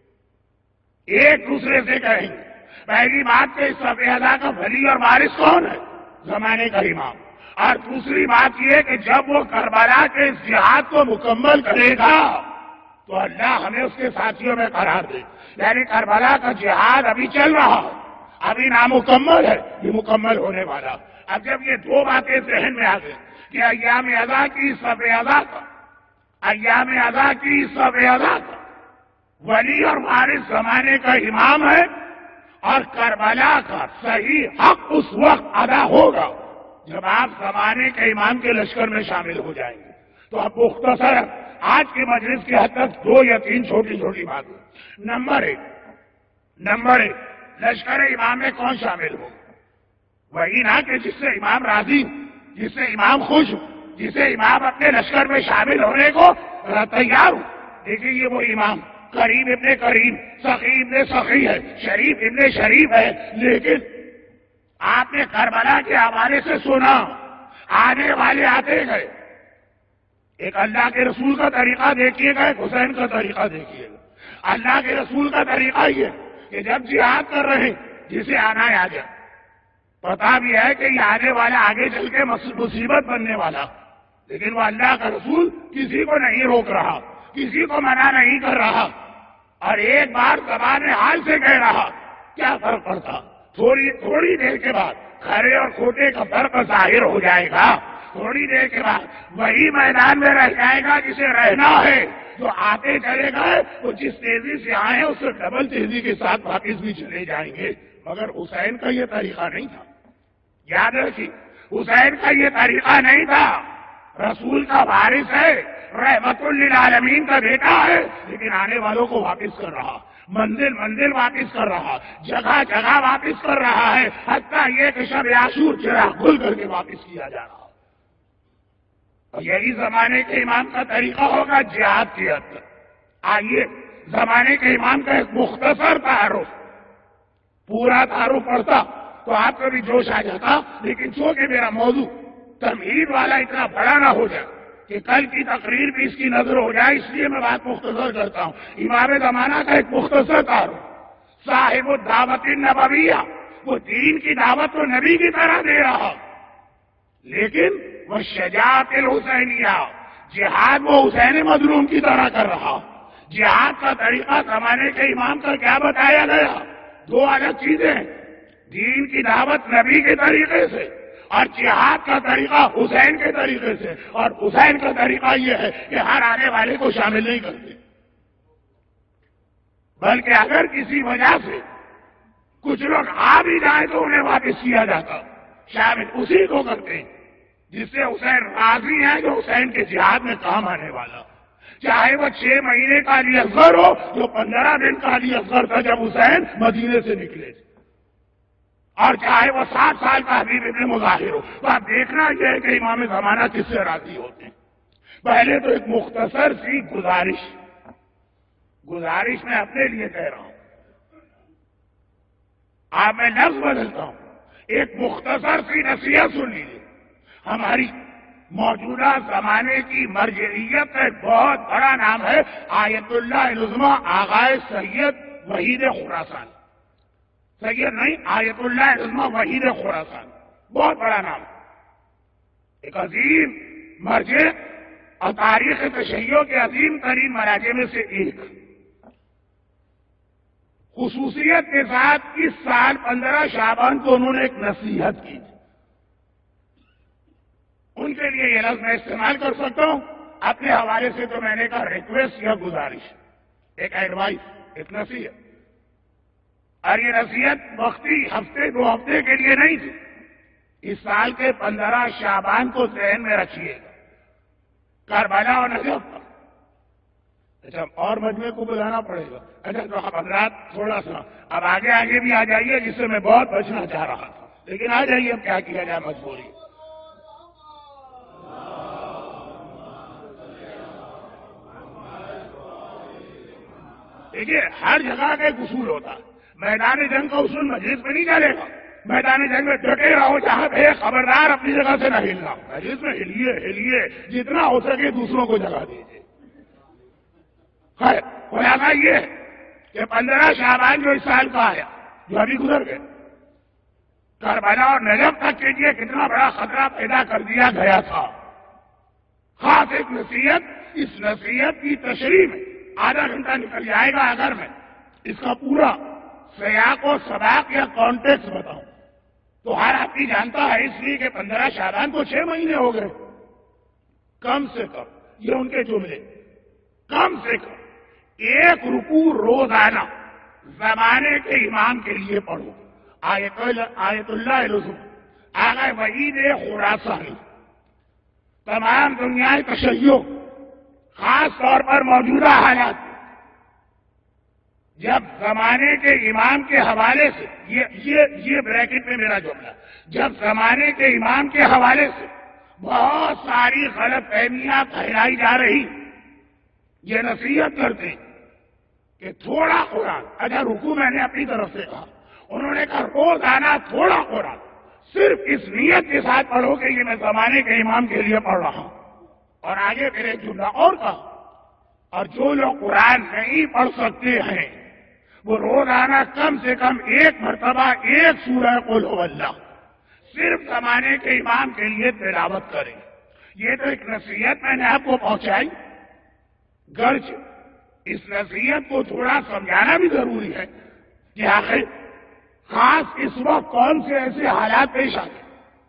ایک دوسرے سے کہیں گے. پہلی بات کہ اس صف اعلیٰ کا ولی اور وارث کون ہے؟ زمانے کا امام. اور دوسری بات یہ کہ جب وہ کربلا کے اس جہاد کو مکمل کرے گا تو اللہ ہمیں اس کے ساتھیوں میں قرار دے. یعنی کربلا کا جہاد ابھی چل رہا ہے، ابھی نامکمل ہے، یہ مکمل ہونے والا. اب جب یہ دو باتیں ذہن میں آ گئی کہ ایام اضا کی صف اعلیٰ کا، ایام اضا کی صف اعلیٰ کا ولی اور وارث زمانے کا امام ہے اور کربلا کا صحیح حق اس وقت ادا ہوگا جب آپ زمانے کے امام کے لشکر میں شامل ہو جائیں گے. تو اب مختصر آج کی مجلس کی حد تک دو یا تین چھوٹی چھوٹی باتیں. نمبر ایک، لشکر امام میں کون شامل ہو؟ وہی نہ کہ جس سے امام راضی، جس سے امام خوش ہو، جسے امام اپنے لشکر میں شامل ہونے کو تیار ہو. دیکھیے یہ وہ امام کریم ابن کریم، سخی ابن سخی ہے، شریف ابن شریف ہے. لیکن آپ نے کربلا کے حوالے سے سنا، آنے والے آتے گئے. ایک اللہ کے رسول کا طریقہ دیکھیے گا، ایک حسین کا طریقہ دیکھیے گا. اللہ کے رسول کا طریقہ یہ کہ جب جہاد کر رہے جسے آنا ہے آ جائے. پتا بھی ہے کہ یہ آنے والا آگے چل کے مصیبت بننے والا، لیکن وہ اللہ کا رسول کسی کو نہیں روک رہا، کسی کو منع نہیں کر رہا. اور ایک بار زبان حال سے کہہ رہا، کیا فرق پڑتا؟ تھوڑی دیر کے بعد کھرے اور کھوٹے کا فرق ظاہر ہو جائے گا. تھوڑی دیر کے بعد وہی میدان میں رہ جائے گا جسے رہنا ہے. جو آتے چلے گئے وہ جس تیزی سے آئے اس سے ڈبل تیزی کے ساتھ واپس بھی چلے جائیں گے. مگر حسین کا یہ طریقہ نہیں تھا. یاد رکھیے، حسین کا یہ طریقہ نہیں تھا. رسول کا وارث ہے، رحمت للعالمین کا بیٹا ہے، لیکن آنے والوں کو واپس کر رہا، منزل واپس کر رہا، جگہ جگہ واپس کر رہا ہے. حتیٰ یہ کہ شب عاشور چراغ کھل کر کے واپس کیا جا رہا. اور یہی زمانے کے امام کا طریقہ ہوگا جہاد کے اندر. آئیے زمانے کے امام کا ایک مختصر تعارف، پورا تعارف پڑھتا تو آپ کو بھی جوش آ جاتا، لیکن چونکہ میرا موضوع تمہید والا اتنا بڑا نہ ہو جائے کہ کل کی تقریر بھی اس کی نظر ہو جائے، اس لیے میں بات مختصر کرتا ہوں. امام زمانہ کا ایک مختصر تعارف، صاحب الدعوت النبویہ، وہ دین کی دعوت کو نبی کی طرح دے رہا، لیکن وہ شجاعت الحسینیہ، جہاد وہ حسین مظلوم کی طرح کر رہا. جہاد کا طریقہ زمانے کے امام کا کیا بتایا گیا؟ دو الگ چیزیں، دین کی دعوت نبی کے طریقے سے اور جہاد کا طریقہ حسین کے طریقے سے. اور حسین کا طریقہ یہ ہے کہ ہر آنے والے کو شامل نہیں کرتے، بلکہ اگر کسی وجہ سے کچھ لوگ آ بھی جائیں تو انہیں واپس کیا جاتا. شامل اسی کو کرتے ہیں جس سے حسین راضی ہیں، جو حسین کے جہاد میں کام آنے والا. چاہے وہ 6 مہینے کا علی اصغر ہو، جو 15 دن کا علی اصغر تھا جب حسین مدینے سے نکلے تھے، اور چاہے وہ 7 سال کا حبیب ابن مظاہر ہو. تو آپ دیکھنا یہ ہے کہ امام زمانہ کس سے راضی ہوتے ہیں. پہلے تو ایک مختصر سی گزارش میں اپنے لیے کہہ رہا ہوں، آپ میں لفظ بدلتا ہوں. ایک مختصر سی نصیحت سن لیجیے. ہماری موجودہ زمانے کی مرجعیت کا ایک بہت بڑا نام ہے آیت اللہ العظمی آغائے سید وحید خراسان. سید نہیں، آیت اللہ العظمی وحید خراسان، بہت بڑا نام، ایک عظیم مرجع اور تاریخ تشیع کے عظیم ترین مراجع میں سے ایک. خصوصیت کے ساتھ اس سال 15 شعبان کو انہوں نے ایک نصیحت کی. ان کے لیے یہ لفظ میں استعمال کر سکتا ہوں، اپنے حوالے سے تو میں نے کہا ریکویسٹ یا گزارش، ایک ایڈوائس، ایک نصیحت. اور یہ نصیحت وقتی ہفتے 2 ہفتے کے لیے نہیں تھی، اس سال کے 15 شعبان کو ذہن میں رکھیے گا. کربلا اور نجف پر. اچھا اور مجمع کو بلانا پڑے گا. اچھا تو حضرات تھوڑا سا اب آگے آگے بھی آ جائیے، جس سے میں بہت بچنا چاہ رہا تھا، لیکن آ جائیے، اب کیا کیا جائے، مجبوری. دیکھیے ہر جگہ کا ایک اصول ہوتا ہے. میدان جنگ کا اصول مجلس میں نہیں چلے گا. میدان جنگ میں ڈٹے رہو جہاں پہ، خبردار اپنی جگہ سے نہ ہلنا. مجلس میں ہلیے جتنا ہو سکے دوسروں کو جگہ دیجیے. خیر خلاصہ یہ ہے کہ 15 شعبان جو اس سال کا آیا، جو ابھی گزر گئے، کربلا اور نجف تک کے لیے کتنا بڑا خطرہ پیدا کر دیا گیا تھا. خاص ایک نصیحت، اس نصیحت کی تشریح میں آدھا گھنٹہ نکل جائے گا اگر میں اس کا پورا سیاق و سباق یا کانٹیکس بتاؤں تو ہر آدمی جانتا ہے، اس لیے کہ 15 شعبان کو 6 مہینے ہو گئے. کم سے کم یہ ان کے جملے، کم سے کم 1 رکوع روزانہ زمانے کے امام کے لیے پڑھو. آیت اللہ العظمی آغائے وحید خراسانی. تمام دنیا تشیع، خاص طور پر موجودہ حالات، جب زمانے کے امام کے حوالے سے، یہ بریکٹ میں میرا جملہ، جب زمانے کے امام کے حوالے سے بہت ساری غلط فہمیاں پھیلائی جا رہی، یہ نصیحت کرتے کہ تھوڑا قرآن. اچھا رکوع میں نے اپنی طرف سے کہا، انہوں نے کہا روزانہ تھوڑا قرآن، صرف اس نیت کے ساتھ پڑھو کہ یہ میں زمانے کے امام کے لیے پڑھ رہا ہوں. اور آگے پھر ایک جملہ اور کہا، اور جو لوگ قرآن نہیں پڑھ سکتے ہیں وہ روزانہ کم سے کم 1 مرتبہ 1 سورہ قل هو اللہ صرف زمانے کے امام کے لیے تلاوت کریں. یہ تو ایک نصیحت میں نے آپ کو پہنچائی، گرچہ اس نصیحت کو تھوڑا سمجھانا بھی ضروری ہے کہ آخر خاص اس وقت کون سے ایسے حالات پیش آتے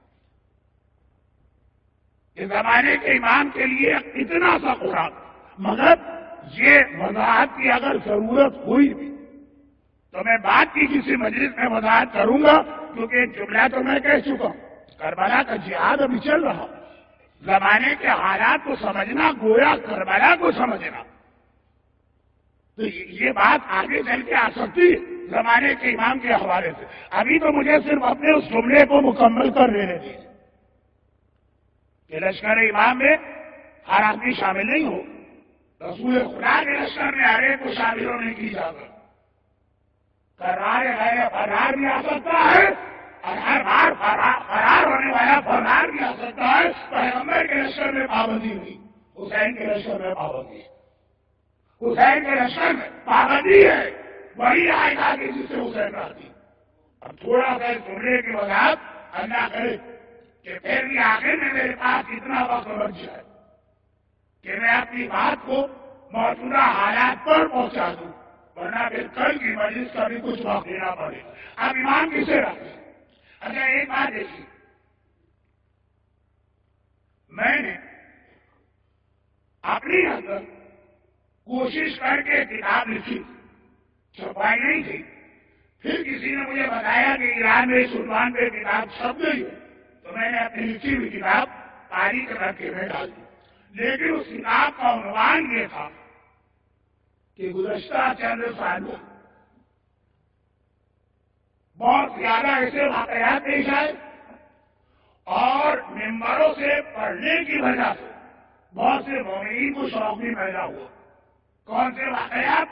کہ زمانے کے امام کے لیے اتنا سا قرآن. مگر یہ وضاحت کی اگر ضرورت ہوئی بھی تو میں بات کی کسی مجلس میں وضاحت کروں گا، کیونکہ ایک جملہ تو میں کہہ چکا ہوں. کربلا کا جہاد ابھی چل رہا، زمانے کے حالات کو سمجھنا گویا کربلا کو سمجھنا. تو یہ بات آگے چل کے آ سکتی ہے زمانے کے امام کے حوالے سے. ابھی تو مجھے صرف اپنے اس جملے کو مکمل کر لینے دیجیے کہ لشکر امام میں ہر آدمی شامل نہیں ہو. رسول خدا کے لشکر میں ہر ایک کو شامل ہونے کی اجازت. فرار بھی آ سکتا ہے اور ہر بار فرار ہونے والا فرار بھی آ سکتا ہے. پیغمبر کے لشکر میں پابندی ہوئی، حسین کے لشکر میں پابندی ہے. حسین کے لشکر میں پابندی ہے، وہی آئے گا کہ جس سے حسین رہتی. اب تھوڑا سا جملے کی وضاحت اللہ کرے کہ پھر بھی آخر میں میرے پاس اتنا وقت بچ جائے کہ میں اپنی بات کو موجودہ حالات پر پہنچا دوں، ورنہ پھر کل کی مجلس کا بھی کچھ وقت دینا پڑے. اب امام کسے رکھے؟ اچھا ایک بات دیکھیے، میں نے اپنی اندر کوشش کر کے کتاب لکھی، چھپائی نہیں تھی. پھر کسی نے مجھے بتایا کہ ایران میں اس عنوان پہ کتاب چھپ گئی، تو میں نے اپنی لکھی ہوئی کتاب تاریخ رکھ کے میں ڈال دی. لیکن اس کتاب کا عنوان یہ تھا کہ گزشتہ چند سال میں بہت زیادہ ایسے واقعات پیش آئے اور ممبروں سے پڑھنے کی وجہ سے بہت سے مومنین کو شوق بھی پیدا ہوا. کون سے واقعات؟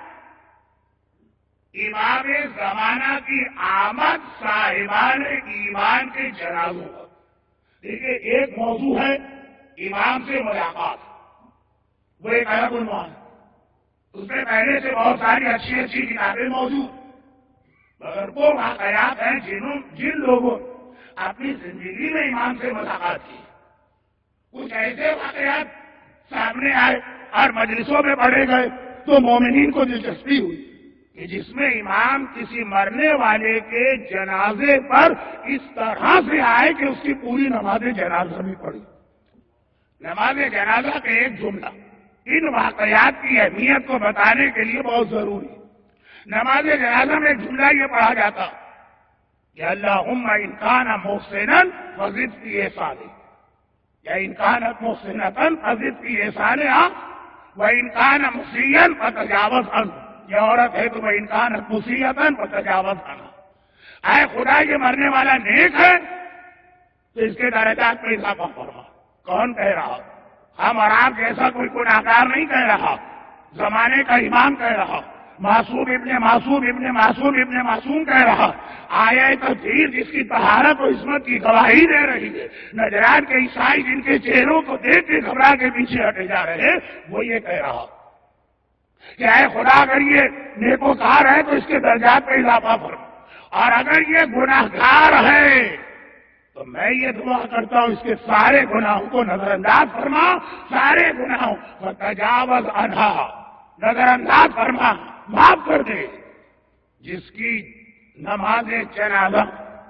امام زمانہ کی آمد صاحبان ایمان کے جنازوں پر. دیکھیے ایک موضوع ہے امام سے ملاقات، وہ ایک الگ عنوان ہے، اس میں پہلے سے بہت ساری اچھی اچھی کتابیں موجود، مگر وہ واقعات ہیں جن لوگوں اپنی زندگی میں امام سے ملاقات کی، کچھ ایسے واقعات سامنے آئے اور مجلسوں میں پڑھے گئے تو مومنین کو دلچسپی ہوئی کہ جس میں امام کسی مرنے والے کے جنازے پر اس طرح سے آئے کہ اس کی پوری نماز جنازہ بھی پڑھی۔ نماز جنازہ کا ایک جملہ ان واقعات کی اہمیت کو بتانے کے لیے بہت ضروری ہے۔ نماز جنازہ میں ایک جملہ یہ پڑھا جاتا کہ اللہم ان کان محسنا فزد فی احسانہ، یا ان کانت محسنۃ فزد فی احسانہا وان کان مسیئا فتجاوز عنہ، یہ عورت ہے تو وان کانت مسیئۃ فتجاوز عنہا، اے خدا یہ مرنے والا نیک ہے تو اس کے درجات میں اضافہ فرما۔ کون کہہ رہا؟ ہم اور آپ جیسا کوئی گناہگار نہیں کہہ رہا، زمانے کا امام کہہ رہا، معصوم ابن معصوم کہہ رہا، آیا تطہیر جس کی طہارت و عصمت کی گواہی دے رہی ہے، نجران کے عیسائی جن کے چہروں کو دیکھ کے گھبرا کے پیچھے ہٹے جا رہے ہیں، وہ یہ کہہ رہا کہ اے خدا اگر یہ نیکوکار ہے تو اس کے درجات میں اضافہ فرما، اور اگر یہ گناہگار ہے تو میں یہ دعا کرتا ہوں اس کے سارے گناہوں کو نظر انداز فرما، سارے گناہوں کو تجاوز عنہا، نظر انداز فرما، معاف کر دے۔ جس کی نماز جنازہ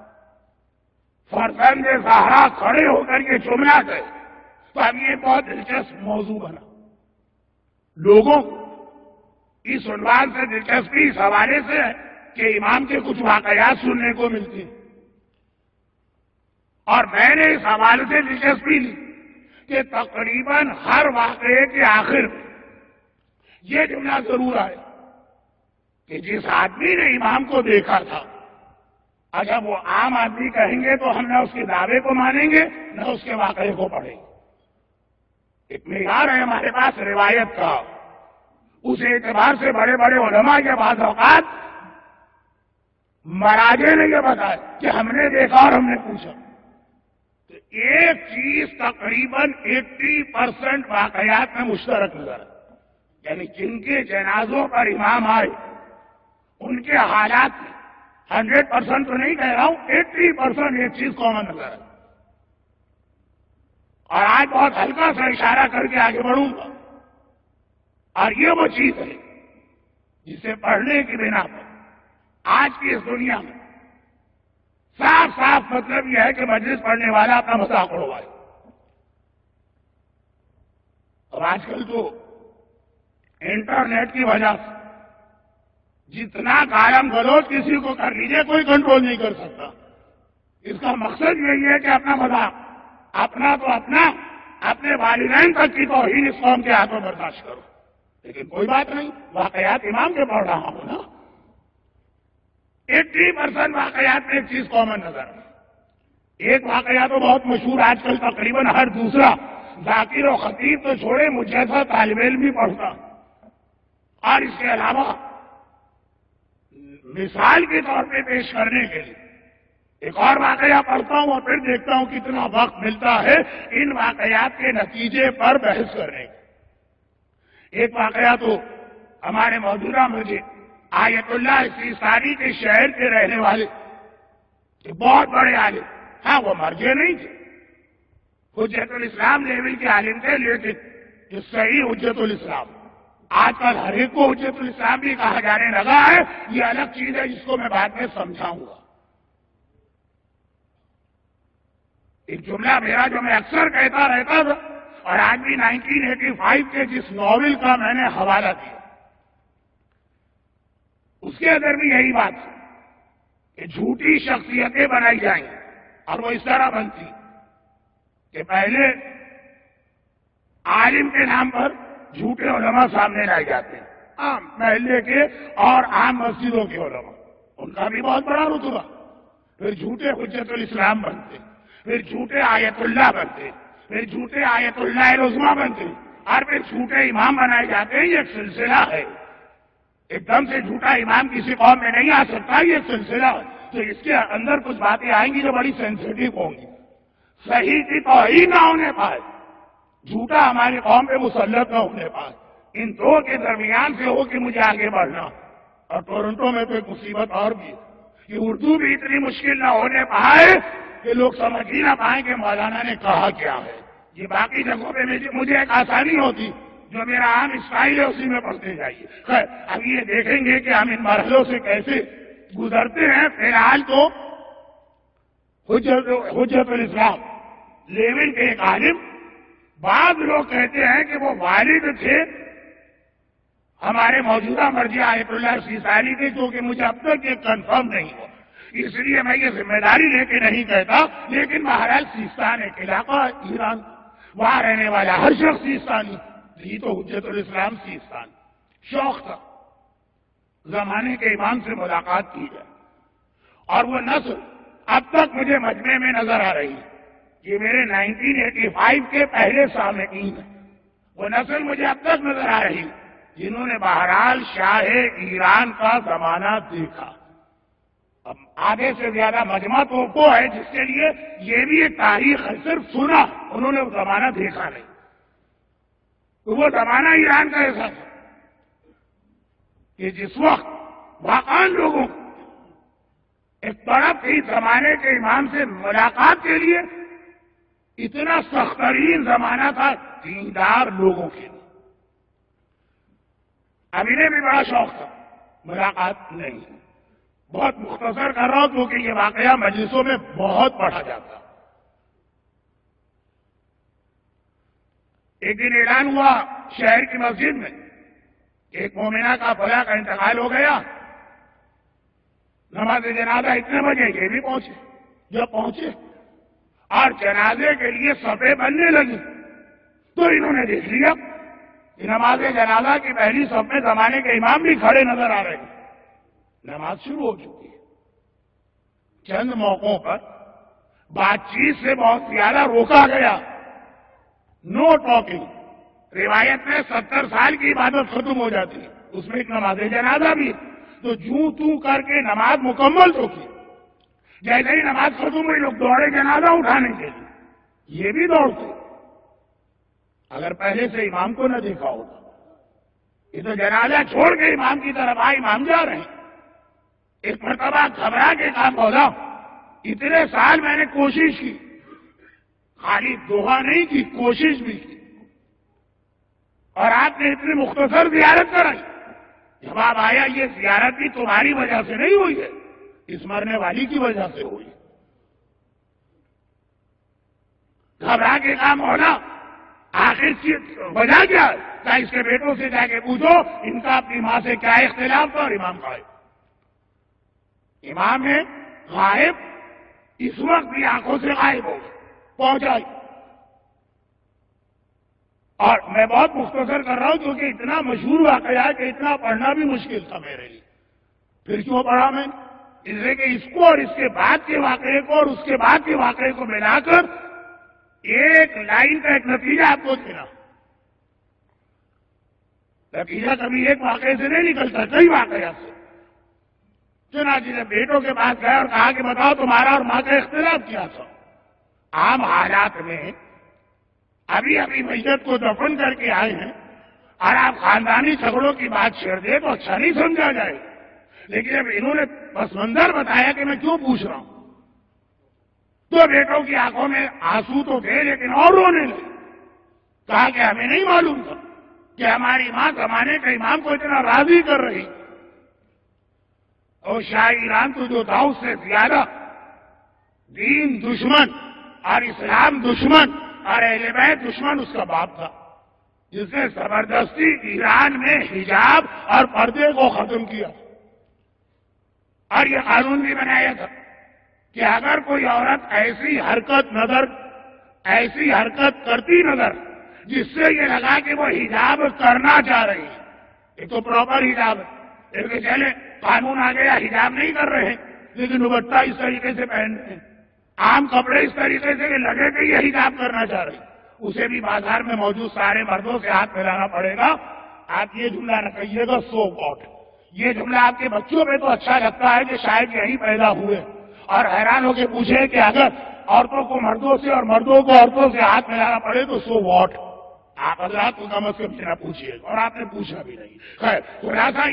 فرزند زہرا کھڑے ہو کر یہ جملہ گئے تو اب یہ بہت دلچسپ موضوع بنا، لوگوں کو اس عنوان سے دلچسپی اس حوالے سے ہے کہ امام کے کچھ واقعات سننے کو ملتی ہیں، اور میں نے اس حوالے سے دلچسپی لی کہ تقریباً ہر واقعے کے آخر میں یہ جملہ ضرور آئے کہ جس آدمی نے امام کو دیکھا تھا، اگر وہ عام آدمی کہیں گے تو ہم نہ اس کے دعوے کو مانیں گے نہ اس کے واقعے کو پڑھیں گے۔ ایک معیار ہے ہمارے پاس روایت کا، اس اعتبار سے بڑے بڑے علماء کے بعض اوقات مراجع نے یہ بتایا کہ ہم نے دیکھا اور ہم نے پوچھا، تو ایک چیز تقریباً 80% واقعات میں مشترک نظر ہے، یعنی جن کے جنازوں پر امام آئے ان کے حالات میں 100% تو نہیں کہہ رہا ہوں، 80% ایک چیز کامن نظر ہے۔ اور آج بہت ہلکا سا اشارہ کر کے آگے بڑھوں گا، اور یہ وہ چیز ہے جسے پڑھنے کی بنا پر آج کی اس دنیا میں صاف صاف مطلب یہ ہے کہ مجلس پڑھنے والا اپنا مذاق اڑوائے۔ اب آج کل تو انٹرنیٹ کی وجہ سے جتنا گالم گلوچ کسی کو کر لیجیے کوئی کنٹرول نہیں کر سکتا۔ اس کا مقصد یہی ہے کہ اپنا مذاق، اپنا تو اپنا، اپنے والدین تک کی توہین اس قوم کے ہاتھوں برداشت کرو، لیکن کوئی بات نہیں، واقعات امام کے پڑھ رہا ہوں نا۔ 80% واقعات میں ایک چیز کامن نظر ہے۔ ایک واقعہ تو بہت مشہور آج کل تقریباً ہر دوسرا ذاکر و خطیب تو چھوڑے مجھ جیسا طالب علم بھی پڑھتا، اور اس کے علاوہ مثال کے طور پہ پیش کرنے کے لیے ایک اور واقعہ پڑھتا ہوں اور پھر دیکھتا ہوں کتنا وقت ملتا ہے ان واقعات کے نتیجے پر بحث کرنے کے۔ ایک واقعہ تو ہمارے موجودہ مجھے آیت اللہ سیستانی کے شہر کے رہنے والے بہت بڑے عالم، ہاں وہ مرجع نہیں تھے، حجت الاسلام لیول کے عالم تھے، لیکن جو صحیح حجت الاسلام، آج کل ہر ایک کو حجت الاسلام بھی کہا جانے لگا ہے، یہ الگ چیز ہے جس کو میں بعد میں سمجھاؤں گا۔ ایک جملہ میرا جو میں اکثر کہتا رہتا تھا، اور آج بھی 1985 کے جس ناول کا میں نے حوالہ دیا اس کے اندر بھی یہی بات ہے کہ جھوٹی شخصیتیں بنائی جائیں اور وہ اس طرح بنتی کہ پہلے عالم کے نام پر جھوٹے علماء سامنے لائے جاتے ہیں، عام محلے کے اور عام مسجدوں کے علماء، ان کا بھی بہت بڑا رتبہ، پھر جھوٹے حجت الاسلام بنتے، پھر جھوٹے آیت اللہ بنتے، پھر جھوٹے آیت اللہ العظمیٰ بنتے، اور پھر جھوٹے امام بنائے جاتے ہیں۔ یہ ایک سلسلہ ہے، ایک دم سے جھوٹا امام کسی قوم میں نہیں آ سکتا، یہ ایک سلسلہ ہے۔ تو اس کے اندر کچھ باتیں آئیں گی جو بڑی سینسیٹیو ہوں گی، صحیح کی توہین نہ ہونے پائے، جھوٹا ہماری قوم پہ مسلط نہ ہونے پائے، ان دو کے درمیان سے ہو کہ مجھے آگے بڑھنا۔ اور ٹورنٹو میں تو ایک مصیبت اور بھی ہے کہ اردو بھی اتنی مشکل نہ ہونے پائے کہ لوگ سمجھ ہی نہ پائیں کہ مولانا نے کہا کیا ہے۔ یہ باقی جگہوں پہ مجھے ایک آسانی ہوتی، جو میرا عام اسٹائل ہے اسی میں پڑھتے جائیے۔ خیر، اب یہ دیکھیں گے کہ ہم ان مرحلوں سے کیسے گزرتے ہیں۔ فی الحال تو حجت الاسلام لیول کے ایک عالم، بعض لوگ کہتے ہیں کہ وہ والد تھے ہمارے موجودہ مرجع آیت اللہ سیستانی کے، جو کہ مجھے اب تک یہ کنفرم نہیں ہوا، اس لیے میں یہ ذمہ داری لے کے نہیں کہتا، لیکن بہرحال سیستان ایک علاقہ ایران، وہاں رہنے والا ہر شخص سیستانی، یہ تو حجت الاسلام سیستان شوق تھا زمانے کے امام سے ملاقات کی جائے، اور وہ نسل اب تک مجھے مجمع میں نظر آ رہی ہے۔ یہ میرے 1985 کے پہلے سامعین ہیں، وہ نسل مجھے اب تک نظر آ رہی ہے جنہوں نے بہرحال شاہ ایران کا زمانہ دیکھا۔ اب آدھے سے زیادہ مجمع تو وہ ہے جس کے لیے یہ بھی ایک تاریخ ہے، صرف سنا، انہوں نے وہ زمانہ دیکھا نہیں۔ تو وہ زمانہ ایران کا ایسا تھا کہ جس وقت واقعاً لوگوں کو ایک طرف ہی زمانے کے امام سے ملاقات کے لیے اتنا سخت ترین زمانہ تھا دیندار لوگوں کے لیے۔ اب انہیں بھی بڑا شوق تھا، ملاقات نہیں، بہت مختصر کر رہا ہوں کیونکہ یہ واقعہ مجلسوں میں بہت پڑھا جاتا۔ ایک دن اعلان ہوا شہر کی مسجد میں کہ ایک مومنہ کا فلاں کا انتقال ہو گیا، نماز جنازہ اتنے بجے، یہ بھی پہنچے۔ جب پہنچے اور جنازے کے لیے صفیں بننے لگی تو انہوں نے دیکھ لیا کہ نماز جنازہ کی پہلی صف میں زمانے کے امام بھی کھڑے نظر آ رہے ہیں۔ نماز شروع ہو چکی ہے۔ چند موقعوں پر بات چیت سے بہت زیادہ روکا گیا، نو ٹاکنگ۔ روایت میں 70 سال کی عبادت ختم ہو جاتی ہے، اس میں ایک نماز جنازہ بھی، تو جوں توں کر کے نماز مکمل تو کی۔ جیسے ہی نماز ختم ہوئی لوگ دوڑے جنازہ اٹھانے کے لیے، یہ بھی دوڑتے اگر پہلے سے امام کو نہ دیکھا ہوتا۔ یہ تو جنازہ چھوڑ کے امام کی طرف آئے، امام جا رہے ہیں۔ ایک مرتبہ گھبرا کے کہا مولا اتنے سال میں نے کوشش کی، خالی دعا نہیں کی، کوشش بھی کی، اور آپ نے اتنی مختصر زیارت کرائی۔ جواب آیا یہ زیارت بھی تمہاری وجہ سے نہیں ہوئی ہے، اس مرنے والی کی وجہ سے ہوئی۔ گھبرا کے کہا مولا آخر وجہ کیا ہے؟ کیا اس کے بیٹوں سے جا کے پوچھو ان کا اپنی ماں سے کیا اختلاف تھا، اور امام غائب۔ امام ہے غائب، اس وقت بھی آنکھوں سے غائب ہو گئے، پہنچائی۔ اور میں بہت مختصر کر رہا ہوں کیونکہ اتنا مشہور واقعہ ہے کہ اتنا پڑھنا بھی مشکل تھا میرے لیے۔ پھر کیوں پڑھا میں؟ اس لیے کہ اس کو اور اس کے بعد کے واقعے کو اور اس کے بعد کے واقعے کو ملا کر ایک لائن کا ایک نتیجہ آپ کو دینا۔ نتیجہ کبھی ایک واقعے سے نہیں نکلتا، کئی واقعات سے۔ چنانچہ جب بیٹوں کے پاس گئے اور کہا کہ بتاؤ تمہارا اور ماں کا اختلاف کیا تھا۔ عام حالات میں ابھی میت کو دفن کر کے آئے ہیں اور آپ خاندانی جھگڑوں کی بات چھیڑ دے تو اچھا نہیں سمجھا جائے، لیکن جب انہوں نے پس منظر بتایا کہ میں کیوں پوچھ رہا ہوں تو بیٹوں کی آنکھوں میں آنسو تو تھے لیکن اور رونے لگے۔ کہا کہ ہمیں نہیں معلوم تھا کہ ہماری ماں زمانے کے امام کو اتنا راضی کر رہی، اور شاہ ایران تو جو تھا اس سے زیادہ دین دشمن اور اسلام دشمن اور اہل بیت دشمن اس کا باپ تھا، جس نے زبردستی ایران میں حجاب اور پردے کو ختم کیا، اور یہ قانون بھی بنایا تھا کہ اگر کوئی عورت ایسی حرکت کرتی نظر جس سے یہ لگا کہ وہ حجاب کرنا چاہ رہی ہے، ایک تو پراپر حجاب ہے، ایک چلے قانون آ گیا حجاب نہیں کر رہے ہیں لیکن دوپٹہ اس طریقے سے پہن رہے ہیں، عام کپڑے اس طریقے سے کہ لگے کہ یہ حجاب کرنا چاہ رہے ہیں، اسے بھی بازار میں موجود سارے مردوں سے ہاتھ ملانا پڑے گا۔ آپ یہ جملہ نہ کہیے گا سو واٹ، یہ جملہ آپ کے بچوں پہ تو اچھا لگتا ہے کہ شاید یہی پیدا ہوئے، اور حیران ہو کے پوچھے کہ اگر عورتوں کو مردوں سے اور مردوں کو عورتوں سے ہاتھ ملانا پڑے تو سو واٹ، آپ حضرات کو کم از کم میرا پوچھیے، اور آپ نے پوچھا بھی نہیں۔ خیر، خلاصہ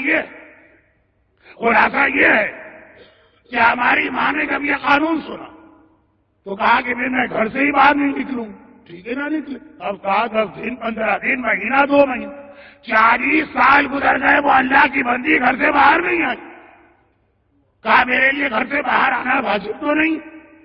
یہ ہے کہ ہماری ماں نے جب یہ قانون سنا تو کہا کہ میں گھر سے ہی باہر نہیں نکلوں۔ ٹھیک ہے، نہ نکلے۔ اب کہا 10 دن 15 دن مہینہ 2 مہینے 40 سال گزر گئے، وہ اللہ کی بندی گھر سے باہر نہیں آئی۔ کہا میرے لیے گھر سے باہر آنا واجب تو نہیں،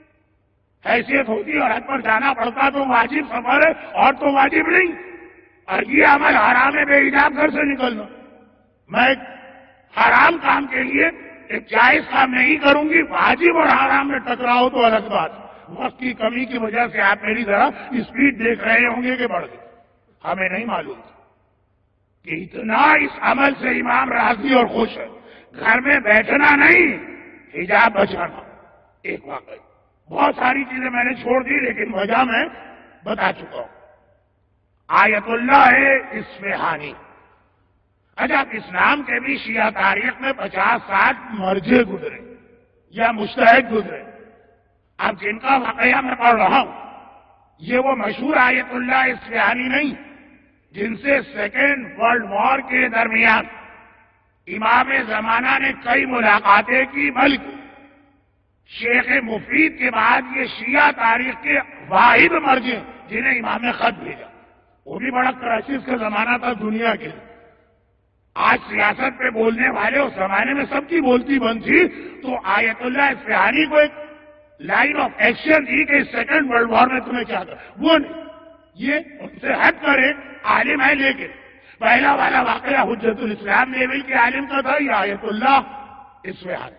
حیثیت ہوتی اور حد پر جانا پڑتا تو واجب سفر ہے، اور تو واجب نہیں، اور یہ عمل حرام ہے بے حجاب گھر سے نکلنا۔ میں ایک حرام کام کے لیے ایک جائز کام نہیں کروں گی، واجب اور حرام میں ٹکراؤ تو الگ بات۔ وقت کی کمی کی وجہ سے آپ میری ذرا اسپیڈ دیکھ رہے ہوں گے کہ بڑھ گئی، ہمیں نہیں معلوم کہ اتنا اس عمل سے امام راضی اور خوش ہے۔ گھر میں بیٹھنا نہیں، حجاب بچانا۔ ایک واقعہ، بہت ساری چیزیں میں نے چھوڑ دی لیکن وجہ میں بتا چکا ہوں۔ آیت اللہ ہے اصفہانی۔ اچھا، اسلام کے بھی شیعہ تاریخ میں 50-60 مرجے گزرے یا مجتہد گزرے۔ اب جن کا واقعہ میں پڑھ رہا ہوں یہ وہ مشہور آیت اللہ اصفہانی نہیں جن سے سیکنڈ ورلڈ وار کے درمیان امام زمانہ نے کئی ملاقاتیں کی، بلکہ شیخ مفید کے بعد یہ شیعہ تاریخ کے واحد مرجع جنہیں امام نے خط بھیجا، وہ بھی بڑا کرائسس کا زمانہ تھا دنیا کے۔ آج سیاست پہ بولنے والے اس زمانے میں سب کی بولتی بند تھی، تو آیت اللہ اصفہانی کو ایک لائن آف ایکشن دی کہ سیکنڈ ورلڈ وار میں تمہیں کیا کرنا، وہ نہیں، یہ ان سے ہٹ کر ایک عالم ہے۔ لیکن پہلا والا واقعہ حجت الاسلام لیول کے عالم کا تھا، یہ آیت اللہ اصفہانی،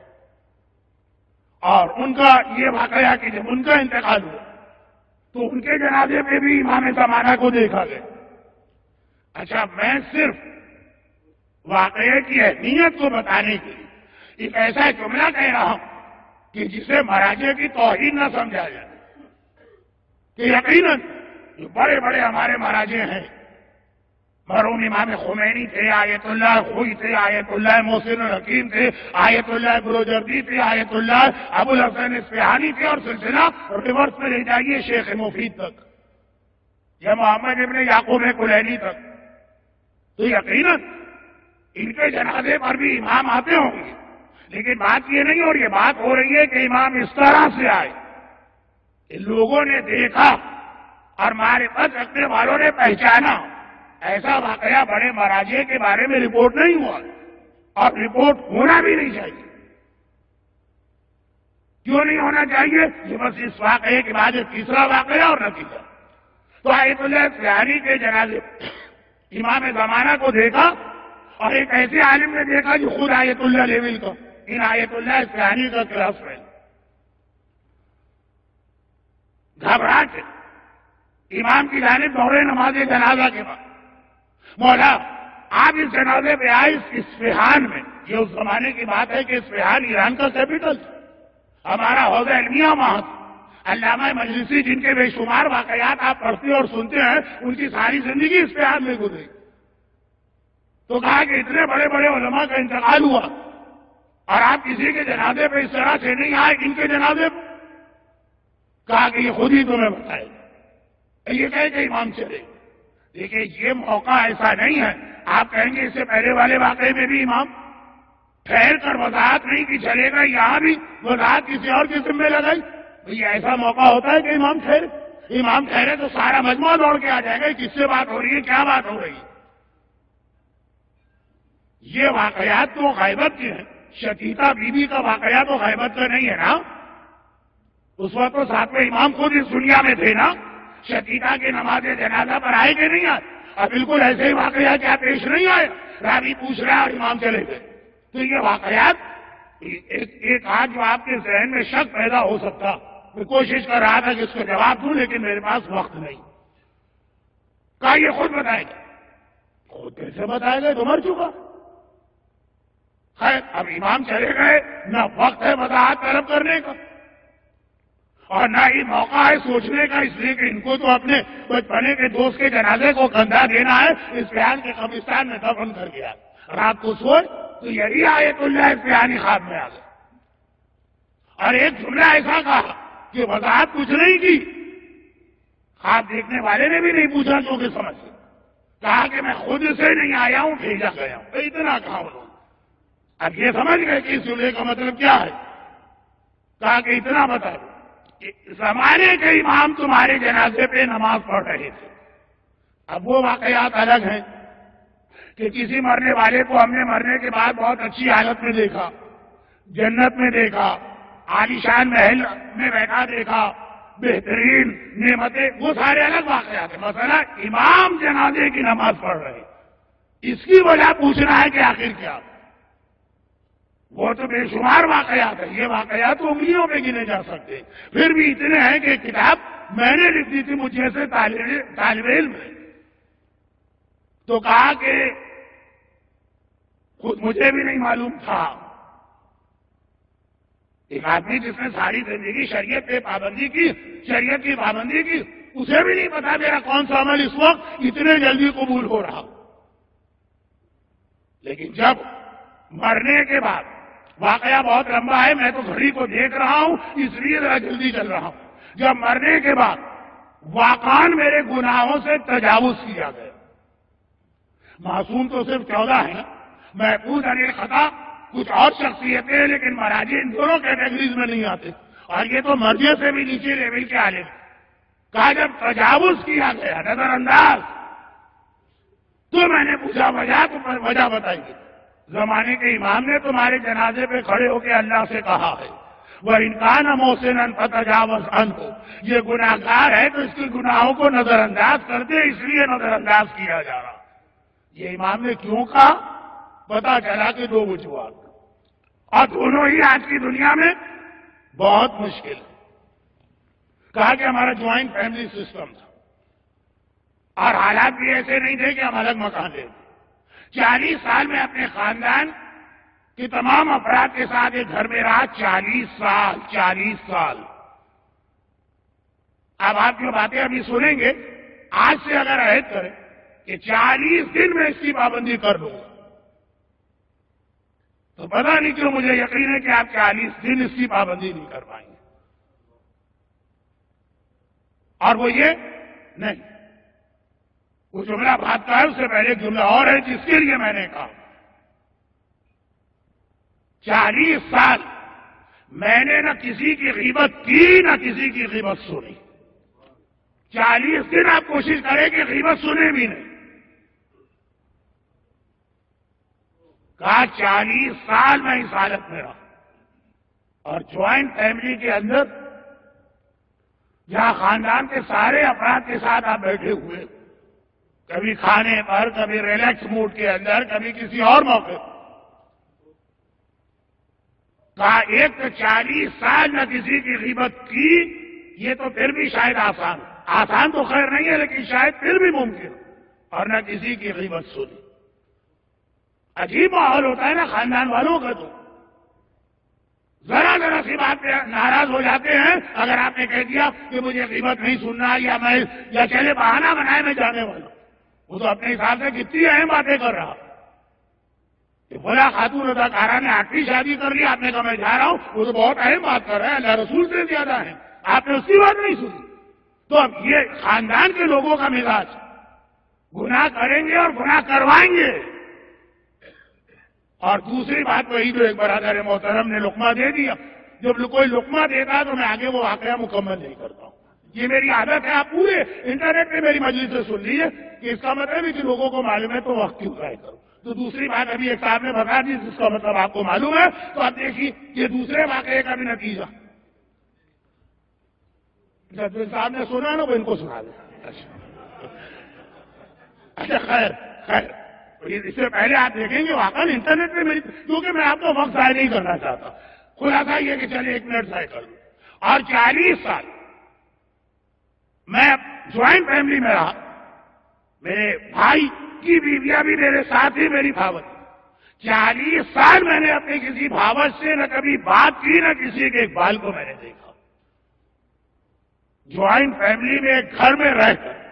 اور ان کا یہ واقعہ کہ جب ان کا انتقال ہوا تو ان کے جنازے پہ بھی امام زمانہ کو دیکھا گیا۔ اچھا، میں صرف واقعے کی اہمیت کو بتانے کے لیے ایک ایسا جملہ کہہ رہا ہوں کہ جسے مراجع کی توہین نہ سمجھا جائے، کہ یقیناً جو بڑے بڑے ہمارے مراجع ہیں، مرحوم امام خمینی تھے، آیت اللہ خوئی تھے، آیت اللہ محسن الحکیم تھے، آیت اللہ بروجردی تھے، آیت اللہ ابو الحسن اصفہانی تھے، اور سلسلہ ریورس میں لے جائیے شیخ مفید تک یا محمد ابن یعقوب کلینی تک، تو یقیناً ان کے جنازے پر بھی امام آتے ہوں گے۔ لیکن بات یہ نہیں، اور یہ بات ہو رہی ہے کہ امام اس طرح سے آئے کہ لوگوں نے دیکھا اور معرفت رکھنے والوں نے پہچانا۔ ایسا واقعہ بڑے مراجع کے بارے میں رپورٹ نہیں ہوا، اور رپورٹ ہونا بھی نہیں چاہیے۔ کیوں نہیں ہونا چاہیے؟ یہ بس اس واقعے کے بعد ایک تیسرا واقعہ اور نتیجہ۔ تو آیت اللہ اصفہانی کے جنازے امام زمانہ کو دیکھا، اور ایک ایسے عالم نے دیکھا جو خود آیت اللہ لیول کا، ان آیت اللہ اصفہانی کا کلاس فرینڈ۔ گھبراہٹ امام کی جانب دوڑے نماز جنازہ کے بعد، مولا آپ اس جنازے پہ آئے اس اصفہان میں۔ یہ اس زمانے کی بات ہے کہ اصفہان ایران کا کیپٹل تھا، ہمارا حوضہ علمیہ وہاں تھا۔ علامہ مجلسی جن کے بے شمار واقعات آپ پڑھتے اور سنتے ہیں، ان کی ساری زندگی اصفہان میں گزری۔ تو کہا کہ اتنے بڑے بڑے علماء کا انتقال ہوا اور آپ کسی کے جنازے پہ اس طرح سے نہیں آئے، ان کے جنازے پہ؟ کہا کہ یہ خود ہی تمہیں بتائے گا، یہ کہے کہ امام چلے۔ دیکھیں، یہ موقع ایسا نہیں ہے آپ کہیں گے اس سے پہلے والے واقعے میں بھی امام ٹھہر کر وضاحت نہیں کی چلے گا، یہاں بھی وضاحت کسی اور کے ذمہ لگائی۔ یہ ایسا موقع ہوتا ہے کہ امام ٹھہرے تو سارا مجموعہ دوڑ کے آ جائے گا، کس سے بات ہو رہی ہے، کیا بات ہو رہی ہے۔ یہ واقعات تو غیبت کے ہیں۔ شقیقہ بی بی کا واقعہ تو غیبت کا نہیں ہے نا، اس وقت تو ساتھ میں امام خود اس دنیا میں تھے نا۔ شقیقہ کے نماز جنازہ پر آئے کہ نہیں آئے؟ اور بالکل ایسے ہی واقعہ کیا پیش نہیں آئے؟ راوی پوچھ رہا ہے اور امام چلے گئے۔ تو یہ واقعات ایک آج جو آپ کے ذہن میں شک پیدا ہو سکتا، میں کوشش کر رہا تھا کہ اس کو جواب دوں لیکن میرے پاس وقت نہیں۔ کہا یہ خود بتائے گا۔ خود کیسے بتائے گا؟ تو مر چکا۔ خیر، اب امام چلے گئے، نہ وقت ہے وضاحت طلب کرنے کا اور نہ ہی موقع ہے سوچنے کا، اس لیے کہ ان کو تو اپنے بچپنے کے دوست کے جنازے کو کندھا دینا ہے، اصفہان کے قبرستان میں دفن کر گیا۔ رات کو سوچ تو یہی آیت اللہ اصفہانی خواب میں آ گیا، اور ایک جملہ ایسا کہا کہ وضاحت کچھ نہیں کی، خواب دیکھنے والے نے بھی نہیں پوچھا کیونکہ سمجھ گیا۔ کہا کہ میں خود سے نہیں آیا ہوں، بھیجا گیا ہوں. اتنا کہا انہوں نے. اب یہ سمجھ گئے کہ اس جملے کا مطلب کیا ہے. کہا کہ اتنا بتا دو کہ زمانے کے امام تمہارے جنازے پہ نماز پڑھ رہے تھے. اب وہ واقعات الگ ہیں کہ کسی مرنے والے کو ہم نے مرنے کے بعد بہت اچھی حالت میں دیکھا، جنت میں دیکھا، عالیشان محل میں بیٹھا دیکھا، بہترین نعمتیں، وہ سارے الگ واقعات ہیں. مثلا امام جنازے کی نماز پڑھ رہے، اس کی وجہ پوچھنا ہے کہ آخر کیا. وہ تو بے شمار واقعات ہیں، یہ واقعات تو انگلیوں پہ گنے جا سکتے. پھر بھی اتنے ہیں کہ کتاب میں نے لکھ دی تھی مجھ جیسے طالب علم میں. تو کہا کہ خود مجھے بھی نہیں معلوم تھا. ایک آدمی جس نے ساری زندگی شریعت پہ پابندی کی، شریعت کی پابندی کی، اسے بھی نہیں پتا میرا کون سا عمل اس وقت اتنے جلدی قبول ہو رہا. لیکن جب مرنے کے بعد، واقعہ بہت لمبا ہے، میں تو گھڑی کو دیکھ رہا ہوں اس لیے ذرا جلدی چل رہا ہوں. جب مرنے کے بعد واقعان میرے گناہوں سے تجاوز کیا گیا. معصوم تو صرف 14 ہیں، محفوظ عن الخطا کچھ اور شخصیتیں ہیں، لیکن مراجع ان دونوں کیٹیگریز میں نہیں آتے، اور یہ تو مرجع سے بھی نیچے لیول کے عالم. کہا جب تجاوز کیا گیا، نظر انداز، تو میں نے پوچھا وجہ بتائیے. زمانے کے امام نے تمہارے جنازے پہ کھڑے ہو کے اللہ سے کہا ہے وَإِنْ كَانَ مُحْسِنًا فَتَجَاوَزْ عَنْهُ، یہ گناہگار ہے تو اس کے گناہوں کو نظر انداز کر دے، اس لیے نظر انداز کیا جا رہا. یہ امام نے کیوں کہا؟ پتا چلا کہ 2 وجوہات، اور دونوں ہی آج کی دنیا میں بہت مشکل ہے. کہا کہ ہمارا جوائنٹ فیملی سسٹم تھا، اور حالات بھی ایسے نہیں تھے کہ ہم الگ مکان لیں. 40 سال میں اپنے خاندان کے تمام افراد کے ساتھ ایک گھر میں رہا. 40 سال. اب آپ جو باتیں ابھی سنیں گے، آج سے اگر عہد کریں کہ 40 دن میں اس کی پابندی کر لوں گا، تو پتہ نہیں کیوں مجھے یقین ہے کہ آپ 40 دن اس کی پابندی نہیں کر پائیں گے. اور وہ یہ نہیں، وہ جملہ بات کا ہے، اس سے پہلے ایک جملہ اور ہے جس کے لیے میں نے کہا 40 سال میں نے نہ کسی کی غیبت کی نہ کسی کی غیبت سنی. 40 دن آپ کوشش کریں کہ غیبت سنے بھی نہیں. کہا 40 سال میں اس حالت میں رہا، اور جوائنٹ فیملی کے اندر جہاں خاندان کے سارے افراد کے ساتھ آپ بیٹھے ہوئے، کبھی کھانے پر، کبھی ریلیکس موڈ کے اندر، کبھی کسی اور موقع پر. کہا ایک تو 40 سال نہ کسی کی غیبت کی، یہ تو پھر بھی شاید آسان تو خیر نہیں ہے، لیکن شاید پھر بھی ممکن، اور نہ کسی کی غیبت سنی. عجیب ماحول ہوتا ہے نا خاندان والوں کا. تو ذرا سی بات پہ ناراض ہو جاتے ہیں اگر آپ نے کہہ دیا کہ مجھے غیبت نہیں سننا، یا چلے بہانہ بنائے میں جانے والا. وہ تو اپنے حساب سے کتنی اہم باتیں کر رہا کہ بولا خاتون اداکارہ نے 8ویں شادی کر لی، آپ نے کہا میں جا رہا ہوں، وہ تو بہت اہم بات کر رہا ہے، اللہ رسول سے زیادہ ہے، آپ نے اس کی بات نہیں سنی. تو اب یہ خاندان کے لوگوں کا مزاج، گناہ کریں گے اور گناہ کروائیں گے. اور دوسری بات وہی جو ایک برادر محترم نے لقمہ دے دیا، جب کوئی لقمہ دیتا تو میں آگے وہ واقعہ مکمل نہیں کرتا ہوں. یہ میری عادت ہے. آپ پورے انٹرنیٹ پہ میری مجلس سے سن لیجیے کہ اس کا مطلب ہے کہ لوگوں کو معلوم ہے تو وقت کیوں ضائع کرو. تو دوسری بات ابھی ایک صاحب نے بتا دی جس کا مطلب آپ کو معلوم ہے، تو آپ دیکھیے یہ دوسرے واقعے کا بھی نتیجہ. جب صاحب نے سنا نا وہ ان کو سنا دیں. اچھا خیر اس سے پہلے آپ دیکھیں گے واقعی انٹرنیٹ پہ میری، کیونکہ میں آپ کو وقت ضائع نہیں کرنا چاہتا. خلاصہ یہ کہ چلے 1 منٹ ضائع کر لوں. اور 40 سال میں جوائنٹ فیملی میں رہا. میرے بھائی کی بیویاں بھی میرے ساتھ ہی میری بھاوت. 40 سال میں نے اپنی کسی بھاوت سے نہ کبھی بات کی، نہ کسی کے اقبال کو میں نے دیکھا. جوائنٹ فیملی میں ایک گھر میں رہ کر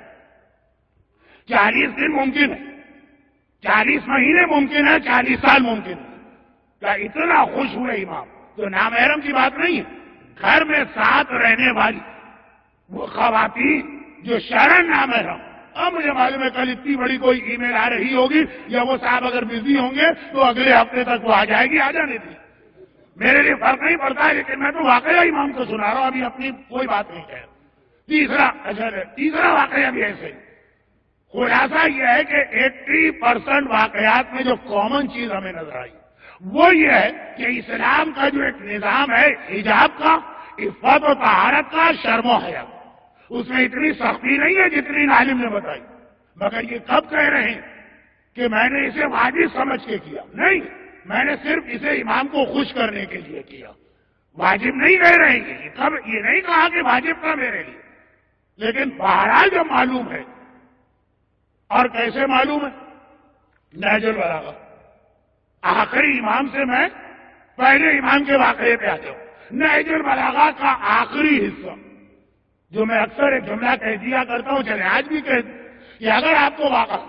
40 دن ممکن ہے، 40 مہینے ممکن ہے، 40 سال ممکن ہے. کیا اتنا خوش ہوئے امام؟ تو نامحرم کی بات نہیں ہے، گھر میں ساتھ رہنے والی وہ خواتین جو شرن نامحرم اب مجھے معلوم ہے کل اتنی بڑی کوئی ای میل آ رہی ہوگی یا وہ صاحب اگر بزی ہوں گے تو اگلے ہفتے تک وہ آ جائے گی، آ جانے دی، میرے لیے فرق نہیں پڑتا ہے، لیکن میں تو واقعہ امام کو سنا رہا ہوں، ابھی اپنی کوئی بات نہیں کہہ رہا۔ تیسرا واقعہ بھی ایسے ہی۔ خلاصہ یہ ہے کہ 80% واقعات میں جو کامن چیز ہمیں نظر آئی وہ یہ ہے کہ اسلام کا جو ایک نظام ہے حجاب کا، عفت و طہارت کا، شرم و حیا، اس میں اتنی سختی نہیں ہے جتنی عالم نے بتائی، مگر یہ کب کہہ رہے ہیں کہ میں نے اسے واجب سمجھ کے کیا؟ نہیں، میں نے صرف اسے امام کو خوش کرنے کے لیے کیا، واجب نہیں کہہ رہے ہیں۔ یہ نہیں کہا کہ واجب تھا میرے لیے، لیکن بہرحال جو معلوم ہے، اور کیسے معلوم ہے؟ نہج البلاغہ، آخری امام سے میں پہلے امام کے واقعے پہ آتا ہوں۔ نہج البلاغہ کا آخری حصہ جو میں اکثر ایک جملہ کہہ دیا کرتا ہوں، چلے آج بھی کہہ دوں کہ اگر آپ کو واقع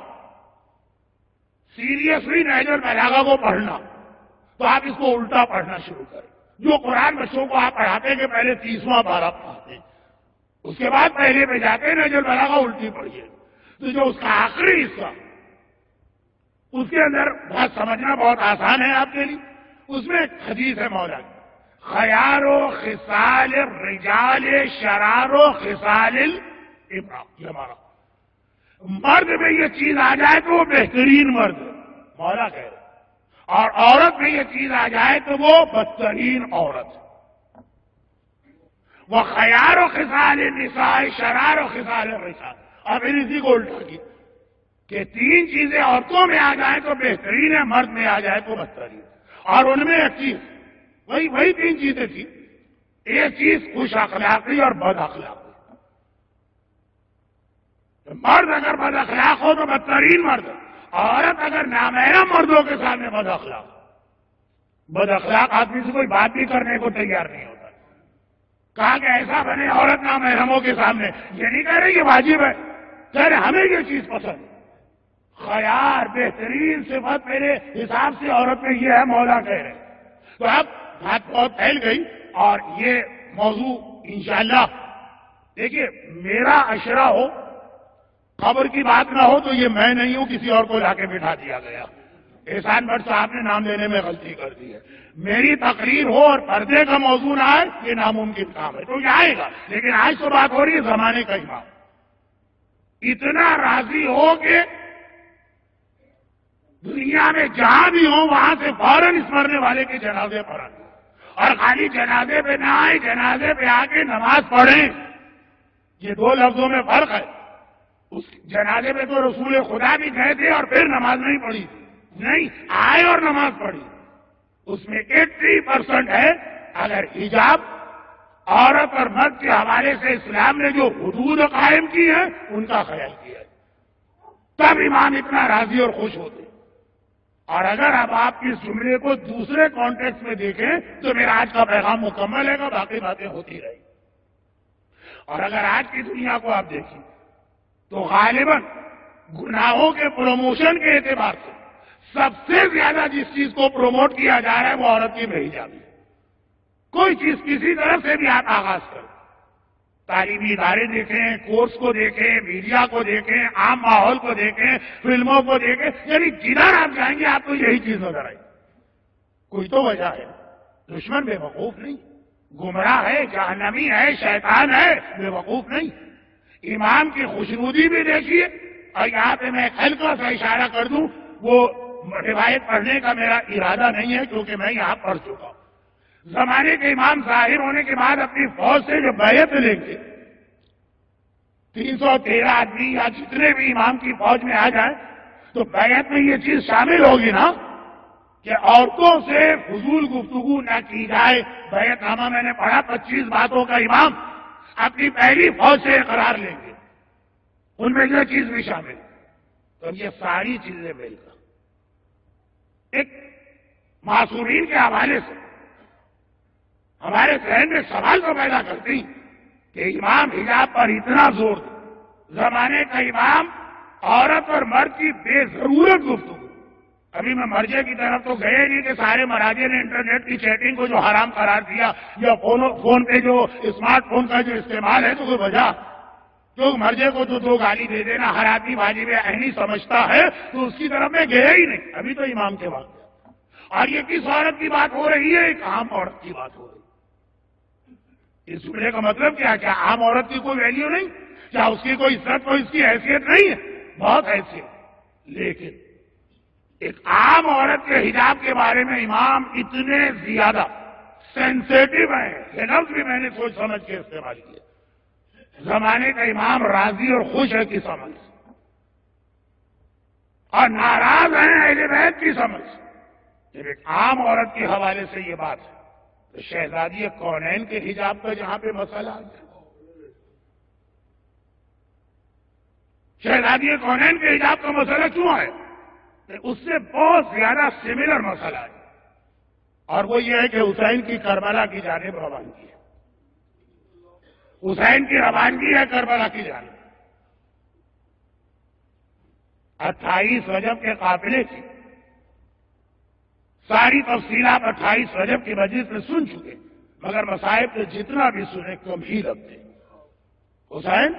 سیریسلی نہج البلاغہ کو پڑھنا تو آپ اس کو الٹا پڑھنا شروع کریں۔ جو قرآن بچوں کو آپ پڑھاتے کہ پہلے 30واں پارہ پڑھاتے ہیں، اس کے بعد پہلے پہ جاتے ہیں نہج البلاغہ الٹی پڑھیے، تو جو اس کا آخری حصہ اس کے اندر بات سمجھنا بہت آسان ہے آپ کے لیے۔ اس میں ایک حدیث ہے مولا کی، خیار و خصال الرجال شرار و خصال الامراء، یہ ہمارا مرد میں یہ چیز آ جائے تو وہ بہترین مرد ہے، مولا کہہ رہے، اور عورت میں یہ چیز آ جائے تو وہ بدترین عورت ہے۔ وہ خیار و خصال النساء شرار و خصال الرجال، اور پھر اسی کو الٹا کی کہ 3 چیزیں عورتوں میں آ جائیں تو بہترین ہے، مرد میں آ جائے تو بدترین، اور ان میں ایک چیز وہی 3 چیزیں تھی، ایک چیز خوش اخلاقی اور بد اخلاقی۔ مرد اگر بد اخلاق ہو تو بدترین مرد، عورت اگر نامحرم مردوں کے سامنے بد اخلاق آدمی سے کوئی بات بھی کرنے کو تیار نہیں ہوتا۔ کہا کہ ایسا بنے عورت نامحرموں کے سامنے، یہ نہیں کہہ رہے یہ واجب ہے، کہہ رہے ہمیں یہ چیز پسند ہے۔ خیار بہترین صفت میرے حساب سے عورت میں یہ ہے، مولا کہہ رہے۔ تو اب بات بہت پھیل گئی، اور یہ موضوع انشاءاللہ دیکھیے میرا اشرا ہو، خبر کی بات نہ ہو تو یہ میں نہیں ہوں، کسی اور کو لا کے بٹھا دیا گیا۔ احسان بٹ صاحب نے نام لینے میں غلطی کر دی ہے۔ میری تقریر ہو اور پردے کا موضوع نہ آئے یہ ناممکن کام ہے، تو یہ آئے گا، لیکن آج تو بات ہو رہی ہے زمانے کا امام اتنا راضی ہو کہ دنیا میں جہاں بھی ہوں وہاں سے فوراً اس مرنے والے کے جنازے پر آئے، اور خالی جنازے پہ نہ آئے، جنازے پہ آ کے نماز پڑھیں۔ یہ 2 لفظوں میں فرق ہے۔ اس جنازے پہ تو رسول خدا بھی گئے تھے اور پھر نماز نہیں پڑھی تھی، نہیں آئے اور نماز پڑھی۔ اس میں 80% ہے اگر حجاب عورت اور مرد کے حوالے سے اسلام نے جو حدود قائم کی ہے ان کا خیال کیا ہے، تب امام اتنا راضی اور خوش ہوتے۔ اور اگر اب آپ اس جملے کو دوسرے کانٹیکسٹ میں دیکھیں تو میرا آج کا پیغام مکمل ہے گا، باقی باتیں ہوتی رہی۔ اور اگر آج کی دنیا کو آپ دیکھیں تو غالباً گناہوں کے پروموشن کے اعتبار سے سب سے زیادہ جس چیز کو پروموٹ کیا جا رہا ہے وہ عورت کی بے حجابی۔ کوئی چیز کسی طرف سے بھی آپ آغاز کریں، تعلیمی ادارے دیکھیں، کورس کو دیکھیں، میڈیا کو دیکھیں، عام ماحول کو دیکھیں، فلموں کو دیکھیں، یعنی جدھر آپ جائیں گے آپ کو یہی چیز نظر آئے۔ کوئی تو وجہ ہے، دشمن بے وقوف نہیں، گمراہ ہے، جہنمی ہے، شیطان ہے، بے وقوف نہیں۔ امام کی خوشنودی بھی دیکھیے، اور یہاں پہ میں ایک ہلکا سا اشارہ کر دوں، وہ روایت پڑھنے کا میرا ارادہ نہیں ہے کیونکہ میں یہاں پڑھ چکا ہوں۔ زمانے کے امام ظاہر ہونے کے بعد اپنی فوج سے جو بیعت لیں گے، 313 آدمی یا جتنے بھی امام کی فوج میں آ جائیں تو بیعت میں یہ چیز شامل ہوگی نا کہ عورتوں سے فضول گفتگو نہ کی جائے۔ بیعت نامہ میں نے پڑھا، 25 باتوں کا امام اپنی پہلی فوج سے اقرار لیں گے، ان میں یہ چیز بھی شامل ہے۔ تو یہ ساری چیزیں مل کر ایک معصومین کے حوالے سے ہمارے ذہن میں سوال تو پیدا کرتی کہ امام حجاب پر اتنا زور دے، زمانے کا امام عورت اور مرد کی بے ضرورت گفتگو۔ ابھی میں مرجے کی طرف تو گئے نہیں کہ سارے مراجے نے انٹرنیٹ کی چیٹنگ کو جو حرام قرار دیا، یا فون پہ جو اسمارٹ فون کا جو استعمال ہے تو کوئی وجہ جو مرجے کو جو 2 گالی دے دینا ہر آدمی واجب عینی سمجھتا ہے تو اس کی طرف میں گیا ہی نہیں. ابھی تو امام کے وقت اور یہ کس عورت کی بات ہو رہی ہے؟ ایک عام عورت کی بات ہو رہی ہے. اس جملے کا مطلب کیا عام عورت کی کوئی ویلیو نہیں؟ کیا اس کی کوئی عزت کوئی اس کی حیثیت نہیں ہے؟ بہت حیثیت. لیکن ایک عام عورت کے حجاب کے بارے میں امام اتنے زیادہ سینسیٹیو ہیں، یہ لفظ بھی میں نے سوچ سمجھ کے استعمال کیا. زمانے کا امام راضی اور خوش ہے کی سمجھ اور ناراض ہیں اہل بیت کی سمجھ. جب ایک عام عورت کے حوالے سے یہ بات ہے تو شہزادی کونین کے حجاب کا جہاں پہ مسئلہ آ گیا، شہزادی کونین کے حجاب کا مسئلہ کیوں ہے؟ اس سے بہت زیادہ سملر مسئلہ ہے اور وہ یہ ہے کہ حسین کی کربلا کی جانب روانگی ہے. حسین کی روانگی ہے کربلا کی جانب. 28 رجب کے قافلے کی ساری تفصیلات 28 رجب کی مجلس میں سن چکے، مگر مصائب کے جتنا بھی سنے کم ہی لگتے. حسین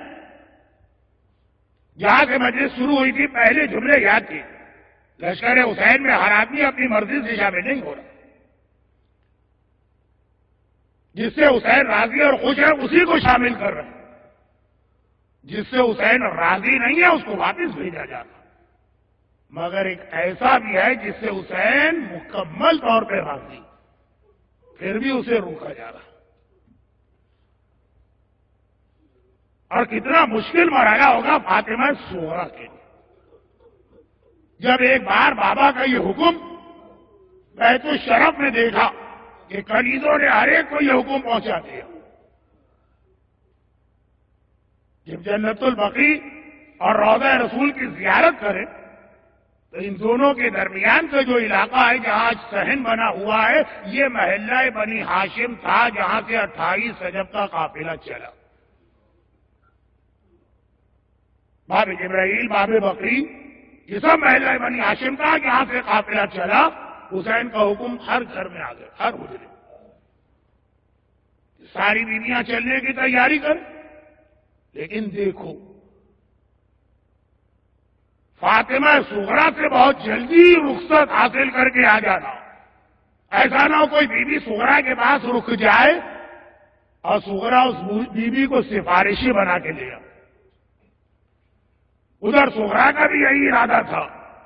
جہاں سے مجلس شروع ہوئی تھی پہلے جملے یاد کیے، لشکر حسین میں ہر آدمی اپنی مرضی سے شامل نہیں ہو رہا. جس سے حسین راضی اور خوش ہے اسی کو شامل کر رہے ہیں، جس سے حسین راضی نہیں ہے اس کو واپس بھیجا جاتا. مگر ایک ایسا بھی ہے جس سے حسین مکمل طور پہ راضی، پھر بھی اسے روکا جا رہا. اور کتنا مشکل مرحلہ ہوگا فاطمہ صغریٰ کے لیے جب ایک بار بابا کا یہ حکم بیت الشرف میں دیکھا کہ کنیزوں نے ہر ایک کو یہ حکم پہنچا دیا. جب جنت البقیع اور روضہ رسول کی زیارت کرے تو ان دونوں کے درمیان کا جو علاقہ ہے جہاں آج صحن بنا ہوا ہے یہ محلہ بنی ہاشم تھا جہاں سے 28 رجب کا قافلہ چلا. باب جبرائیل باب بقری یہ سب محلہ بنی ہاشم تھا جہاں سے قافلہ چلا. حسین کا حکم ہر گھر میں آ گیا، ہر حجرے. ساری بیویاں چلنے کی تیاری کریں، لیکن دیکھو فاطمہ صغریٰ سے بہت جلدی رخصت حاصل کر کے آ جانا. ایسا نہ ہو کوئی بیوی صغریٰ کے پاس رک جائے اور صغریٰ اس بیوی کو سفارشی بنا کے لیا. ادھر صغریٰ کا بھی یہی ارادہ تھا.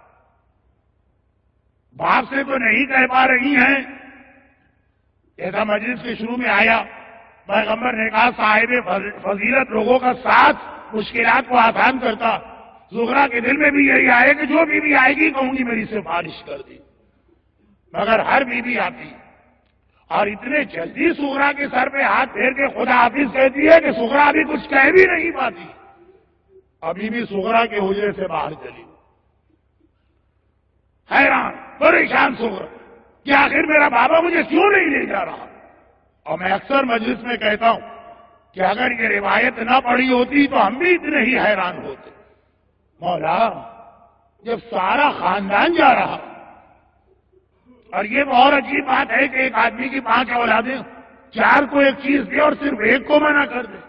باپ سے تو نہیں کہہ پا رہی ہیں. ایسا مجلس کے شروع میں آیا، پیغمبر نے کہا صاحب فضیلت لوگوں کا ساتھ مشکلات کو آسان کرتا. صغریٰ کے دل میں بھی یہی آئے کہ جو بیوی آئے گی کہوں گی میری سفارش کر دی. مگر ہر بیوی آتی اور اتنے جلدی صغریٰ کے سر پہ ہاتھ پھیر کے خدا حافظ کہتی ہے کہ صغریٰ ابھی کچھ کہہ بھی نہیں پاتی. ابھی بھی صغریٰ کے حجرے سے باہر چلی، حیران پریشان صغریٰ کہ آخر میرا بابا مجھے کیوں نہیں لے جا رہا. اور میں اکثر مجلس میں کہتا ہوں کہ اگر یہ روایت نہ پڑھی ہوتی تو ہم بھی اتنے ہی حیران ہوتے. مولا جب سارا خاندان جا رہا، اور یہ بہت عجیب بات ہے کہ ایک آدمی کی 5 اولادیں، 4 کو ایک چیز دے اور صرف ایک کو منع کر دے.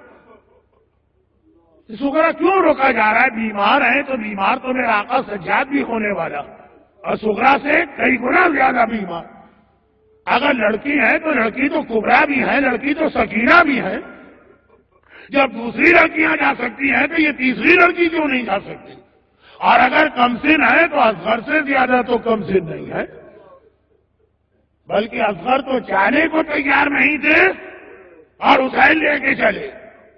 صغریٰ کیوں روکا جا رہا ہے؟ بیمار ہیں تو بیمار تو میرا آقا سجاد بھی ہونے والا اور صغریٰ سے کئی گنا زیادہ بیمار. اگر لڑکی ہے تو لڑکی تو کبریٰ بھی ہے، لڑکی تو سکینہ بھی ہے. جب دوسری لڑکیاں جا سکتی ہیں تو یہ تیسری لڑکی کیوں نہیں جا سکتی؟ اور اگر کم سن ہے تو اصغر سے زیادہ تو کم سن نہیں ہے، بلکہ اصغر تو جانے کو تیار نہیں تھے اور حسین لے کے چلے.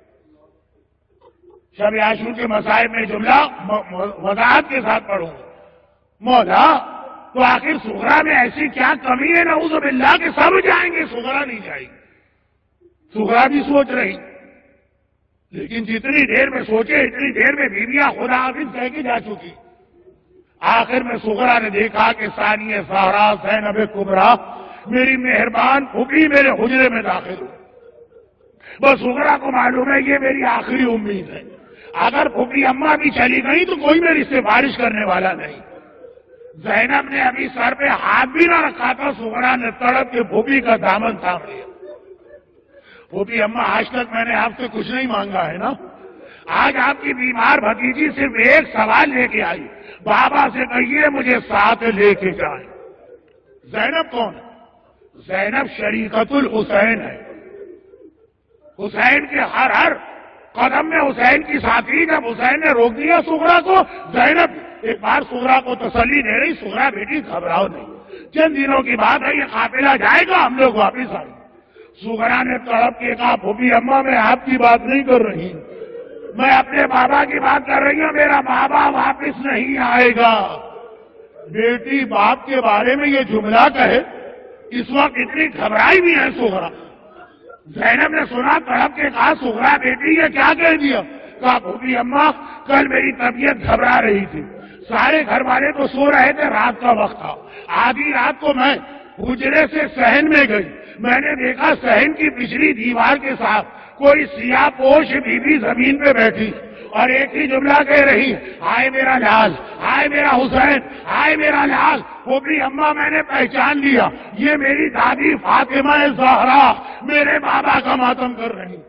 شب عاشور کے مصائب میں جملہ وضاحت کے ساتھ پڑھوں گا. مولا تو آخر صغریٰ میں ایسی کیا کمی ہے نعوذ باللہ کہ سب جائیں گے صغریٰ نہیں جائے گی؟ صغریٰ بھی سوچ رہی، لیکن جتنی دیر میں سوچے اتنی دیر میں بیویاں خدا حافظ کہہ کے جا چکی. آخر میں صغریٰ نے دیکھا کہ ثانیہ زہرا زینب کبریٰ میری مہربان پھوپھی میرے حجرے میں داخل ہو. بس صغریٰ کو معلوم ہے یہ میری آخری امید ہے. اگر پھوپھی اماں بھی چلی گئی تو کوئی میری سفارش کرنے والا نہیں. زینب نے ابھی سر پہ ہاتھ بھی نہ رکھا تھا، صغریٰ نے تڑپ کے پھوپھی کا دامن تھام لیا. پھوپھی اماں آج تک میں نے آپ سے کچھ نہیں مانگا ہے نا، آج آپ کی بیمار بھتیجی صرف ایک سوال لے کے آئی، بابا سے کہیے مجھے ساتھ لے کے جائیں۔ زینب کون ہے؟ زینب شریکت الحسین ہے، حسین کے ہر قدم میں حسین کی ساتھی۔ جب حسین نے روک دیا سغرا کو، زینب ایک بار سغرا کو تسلی دے رہی، سغرا بیٹی گھبراؤ نہیں، چند دنوں کی بات ہے، یہ قافلہ جائے گا، ہم لوگ واپس آئیں گے۔ سغرا نے تڑپ کے کہا پھوپھی اماں میں آپ کی بات نہیں کر رہی، میں اپنے بابا کی بات کر رہی ہوں، میرا بابا واپس نہیں آئے گا۔ بیٹی باپ کے بارے میں یہ جملہ کہے، اس وقت اتنی گھبرائی بھی ہے سغرا۔ زینب نے سنا، تڑپ کے کہا سغرا بیٹی یہ کیا کہہ دیا؟ کہا پھوپھی اماں کل میری طبیعت گھبرا رہی تھی، سارے گھر والے تو سو رہے تھے، رات کا وقت تھا، آدھی رات کو میں حجرے سے صحن میں گئی، میں نے دیکھا صحن کی پچھلی دیوار کے ساتھ کوئی سیاہ پوش بیوی زمین پہ بیٹھی اور ایک ہی جملہ کہہ رہی، ہائے میرا لال، ہائے میرا حسین، ہائے میرا لال۔ پھوپھی اماں میں نے پہچان لیا، یہ میری دادی فاطمہ زہرا میرے بابا کا ماتم کر رہی۔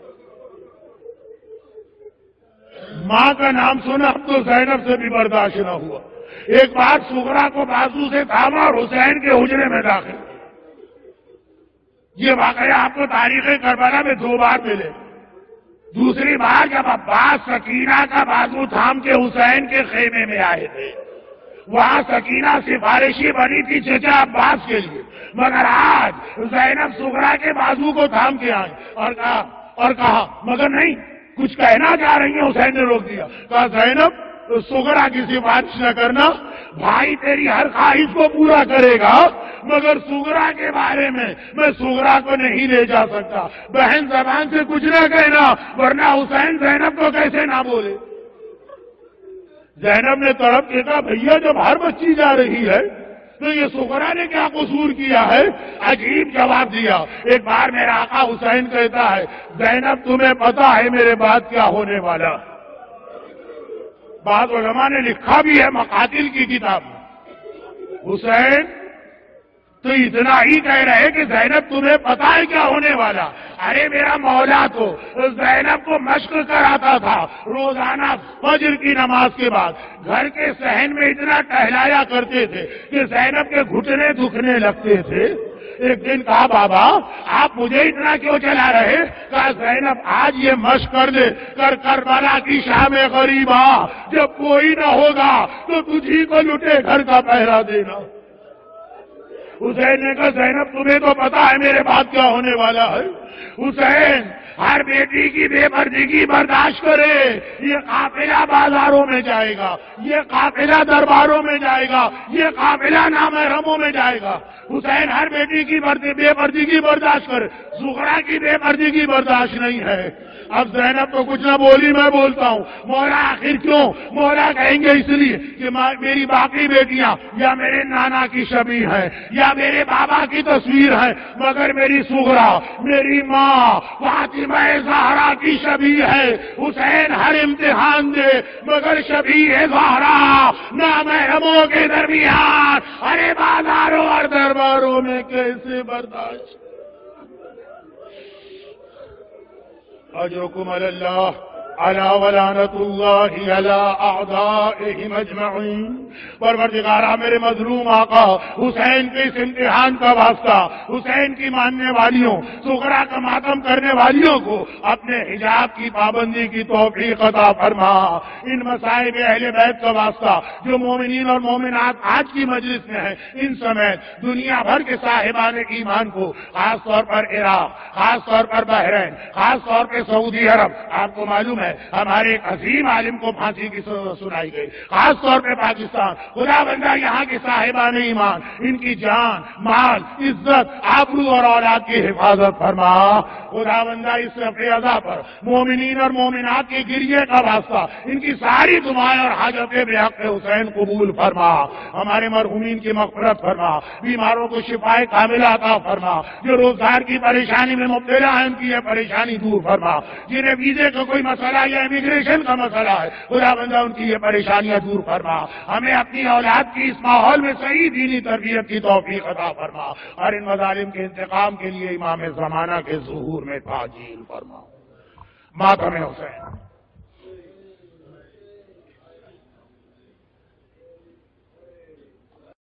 ماں کا نام سنا اب تو زینب سے بھی برداشت نہ ہوا، ایک بار سغرا کو بازو سے تھاما اور حسین کے حجرے میں داخل۔ یہ واقعہ آپ کو تاریخ کربلا میں 2 بار ملے۔ دوسری بار جب عباس سکینہ کا بازو تھام کے حسین کے خیمے میں آئے تھے، وہاں سکینہ سفارشی بنی تھی چچا عباس کے لیے، مگر آج زینب سغرا کے بازو کو تھام کے آئی اور کہا مگر نہیں کچھ کہنا چاہ رہی ہیں۔ حسین نے روک دیا، کہا زینب سغرا کی سفارش نہ کرنا، بھائی تیری ہر خواہش کو پورا کرے گا، مگر سغرا کے بارے میں سغرا کو نہیں لے جا سکتا۔ بہن زبان سے کچھ نہ کہنا ورنہ حسین زینب کو کیسے نہ بولے۔ زینب نے تڑپ کے کہا بھیا جب ہر بچی جا رہی ہے تو یہ سغرا نے کیا قصور کیا ہے؟ عجیب جواب دیا۔ ایک بار میرا آقا حسین کہتا ہے زینب تمہیں پتا ہے میرے بعد کیا ہونے والا؟ بعض علماء نے لکھا بھی ہے مقاتل کی کتاب میں، حسین تو اتنا ہی کہہ رہے کہ زینب تمہیں پتا ہے کیا ہونے والا؟ ارے میرا مولا تو زینب کو مشق کراتا تھا روزانہ فجر کی نماز کے بعد، گھر کے صحن میں اتنا ٹہلایا کرتے تھے کہ زینب کے گھٹنے دکھنے لگتے تھے۔ ایک دن کہا بابا آپ مجھے اتنا کیوں چلا رہے؟ کہا زینب آج یہ مشق کر دے، کربلا کی شام غریبا جب کوئی نہ ہوگا تو تجھی کو لٹے گھر کا پہرا دینا۔ حسین نے کہا زینب تمہیں تو پتا ہے میرے بعد کیا ہونے والا ہے۔ حسین ہر بیٹی کی بے پردگی برداشت کرے، یہ قافلہ بازاروں میں جائے گا، یہ قافلہ درباروں میں جائے گا، یہ قافلہ نامحرموں میں جائے گا۔ حسین ہر بیٹی کی بے پردگی برداشت کرے، سغرا کی بے پردگی برداشت نہیں ہے۔ اب زینب تو کچھ نہ بولی، میں بولتا ہوں مولا آخر کیوں؟ مولا کہیں گے اس لیے کہ میری باقی بیٹیاں یا میرے نانا کی شبیہ ہے یا میرے بابا کی تصویر ہے، مگر میری سغرا میری ماں فاطمہ زہرا کی شبیہ ہے۔ حسین ہر امتحان دے مگر شبیہ زہرا نامحرموں کے درمیان ارے بازاروں اور درباروں میں کیسے برداشت؟ اجرکم علی اللہ علی ولعنت اللہ علی اعدائہم اجمعین۔ پروردگارا میرے مظلوم آقا حسین کے اس امتحان کا واسطہ حسین کی ماننے والیوں سغرا کا ماتم کرنے والیوں کو اپنے حجاب کی پابندی کی توفیق عطا فرما۔ ان مصائب اہل بیت کا واسطہ جو مومنین اور مومنات آج کی مجلس میں ہیں، ان سمیت دنیا بھر کے صاحبان ایمان کو، خاص طور پر عراق، خاص طور پر بحرین، خاص طور پہ سعودی عرب، آپ کو معلوم ہے ہمارے ایک عظیم عالم کو پھانسی کی سنائی گئی، خاص طور پہ پاکستان، خدا بندہ یہاں کے صاحبان ایمان ان کی جان، مال، عزت، آبرو اور اولاد کی حفاظت فرما۔ خدا بندہ اس فضا پر مومنین اور مومنات کے گریے کا واسطہ ان کی ساری دعائیں اور حاجتیں بے حق حسین قبول فرما۔ ہمارے مرحومین کی مغفرت فرما، بیماروں کو شفائے کاملہ عطا فرما، جو روزگار کی پریشانی میں مبتلا ہیں ان کی یہ پریشانی دور فرما، جنہیں ویزے کا کوئی مسئلہ یا امیگریشن کا مسئلہ ہے خدا بندہ ان کی یہ پریشانیاں دور فرما۔ ہمیں اپنی اولاد کی اس ماحول میں صحیح دینی تربیت کی توفیق عطا فرما، اور ان مظالم کے انتقام کے لیے امام زمانہ کے ظہور میں تعجیل فرما۔ ماتم حسین۔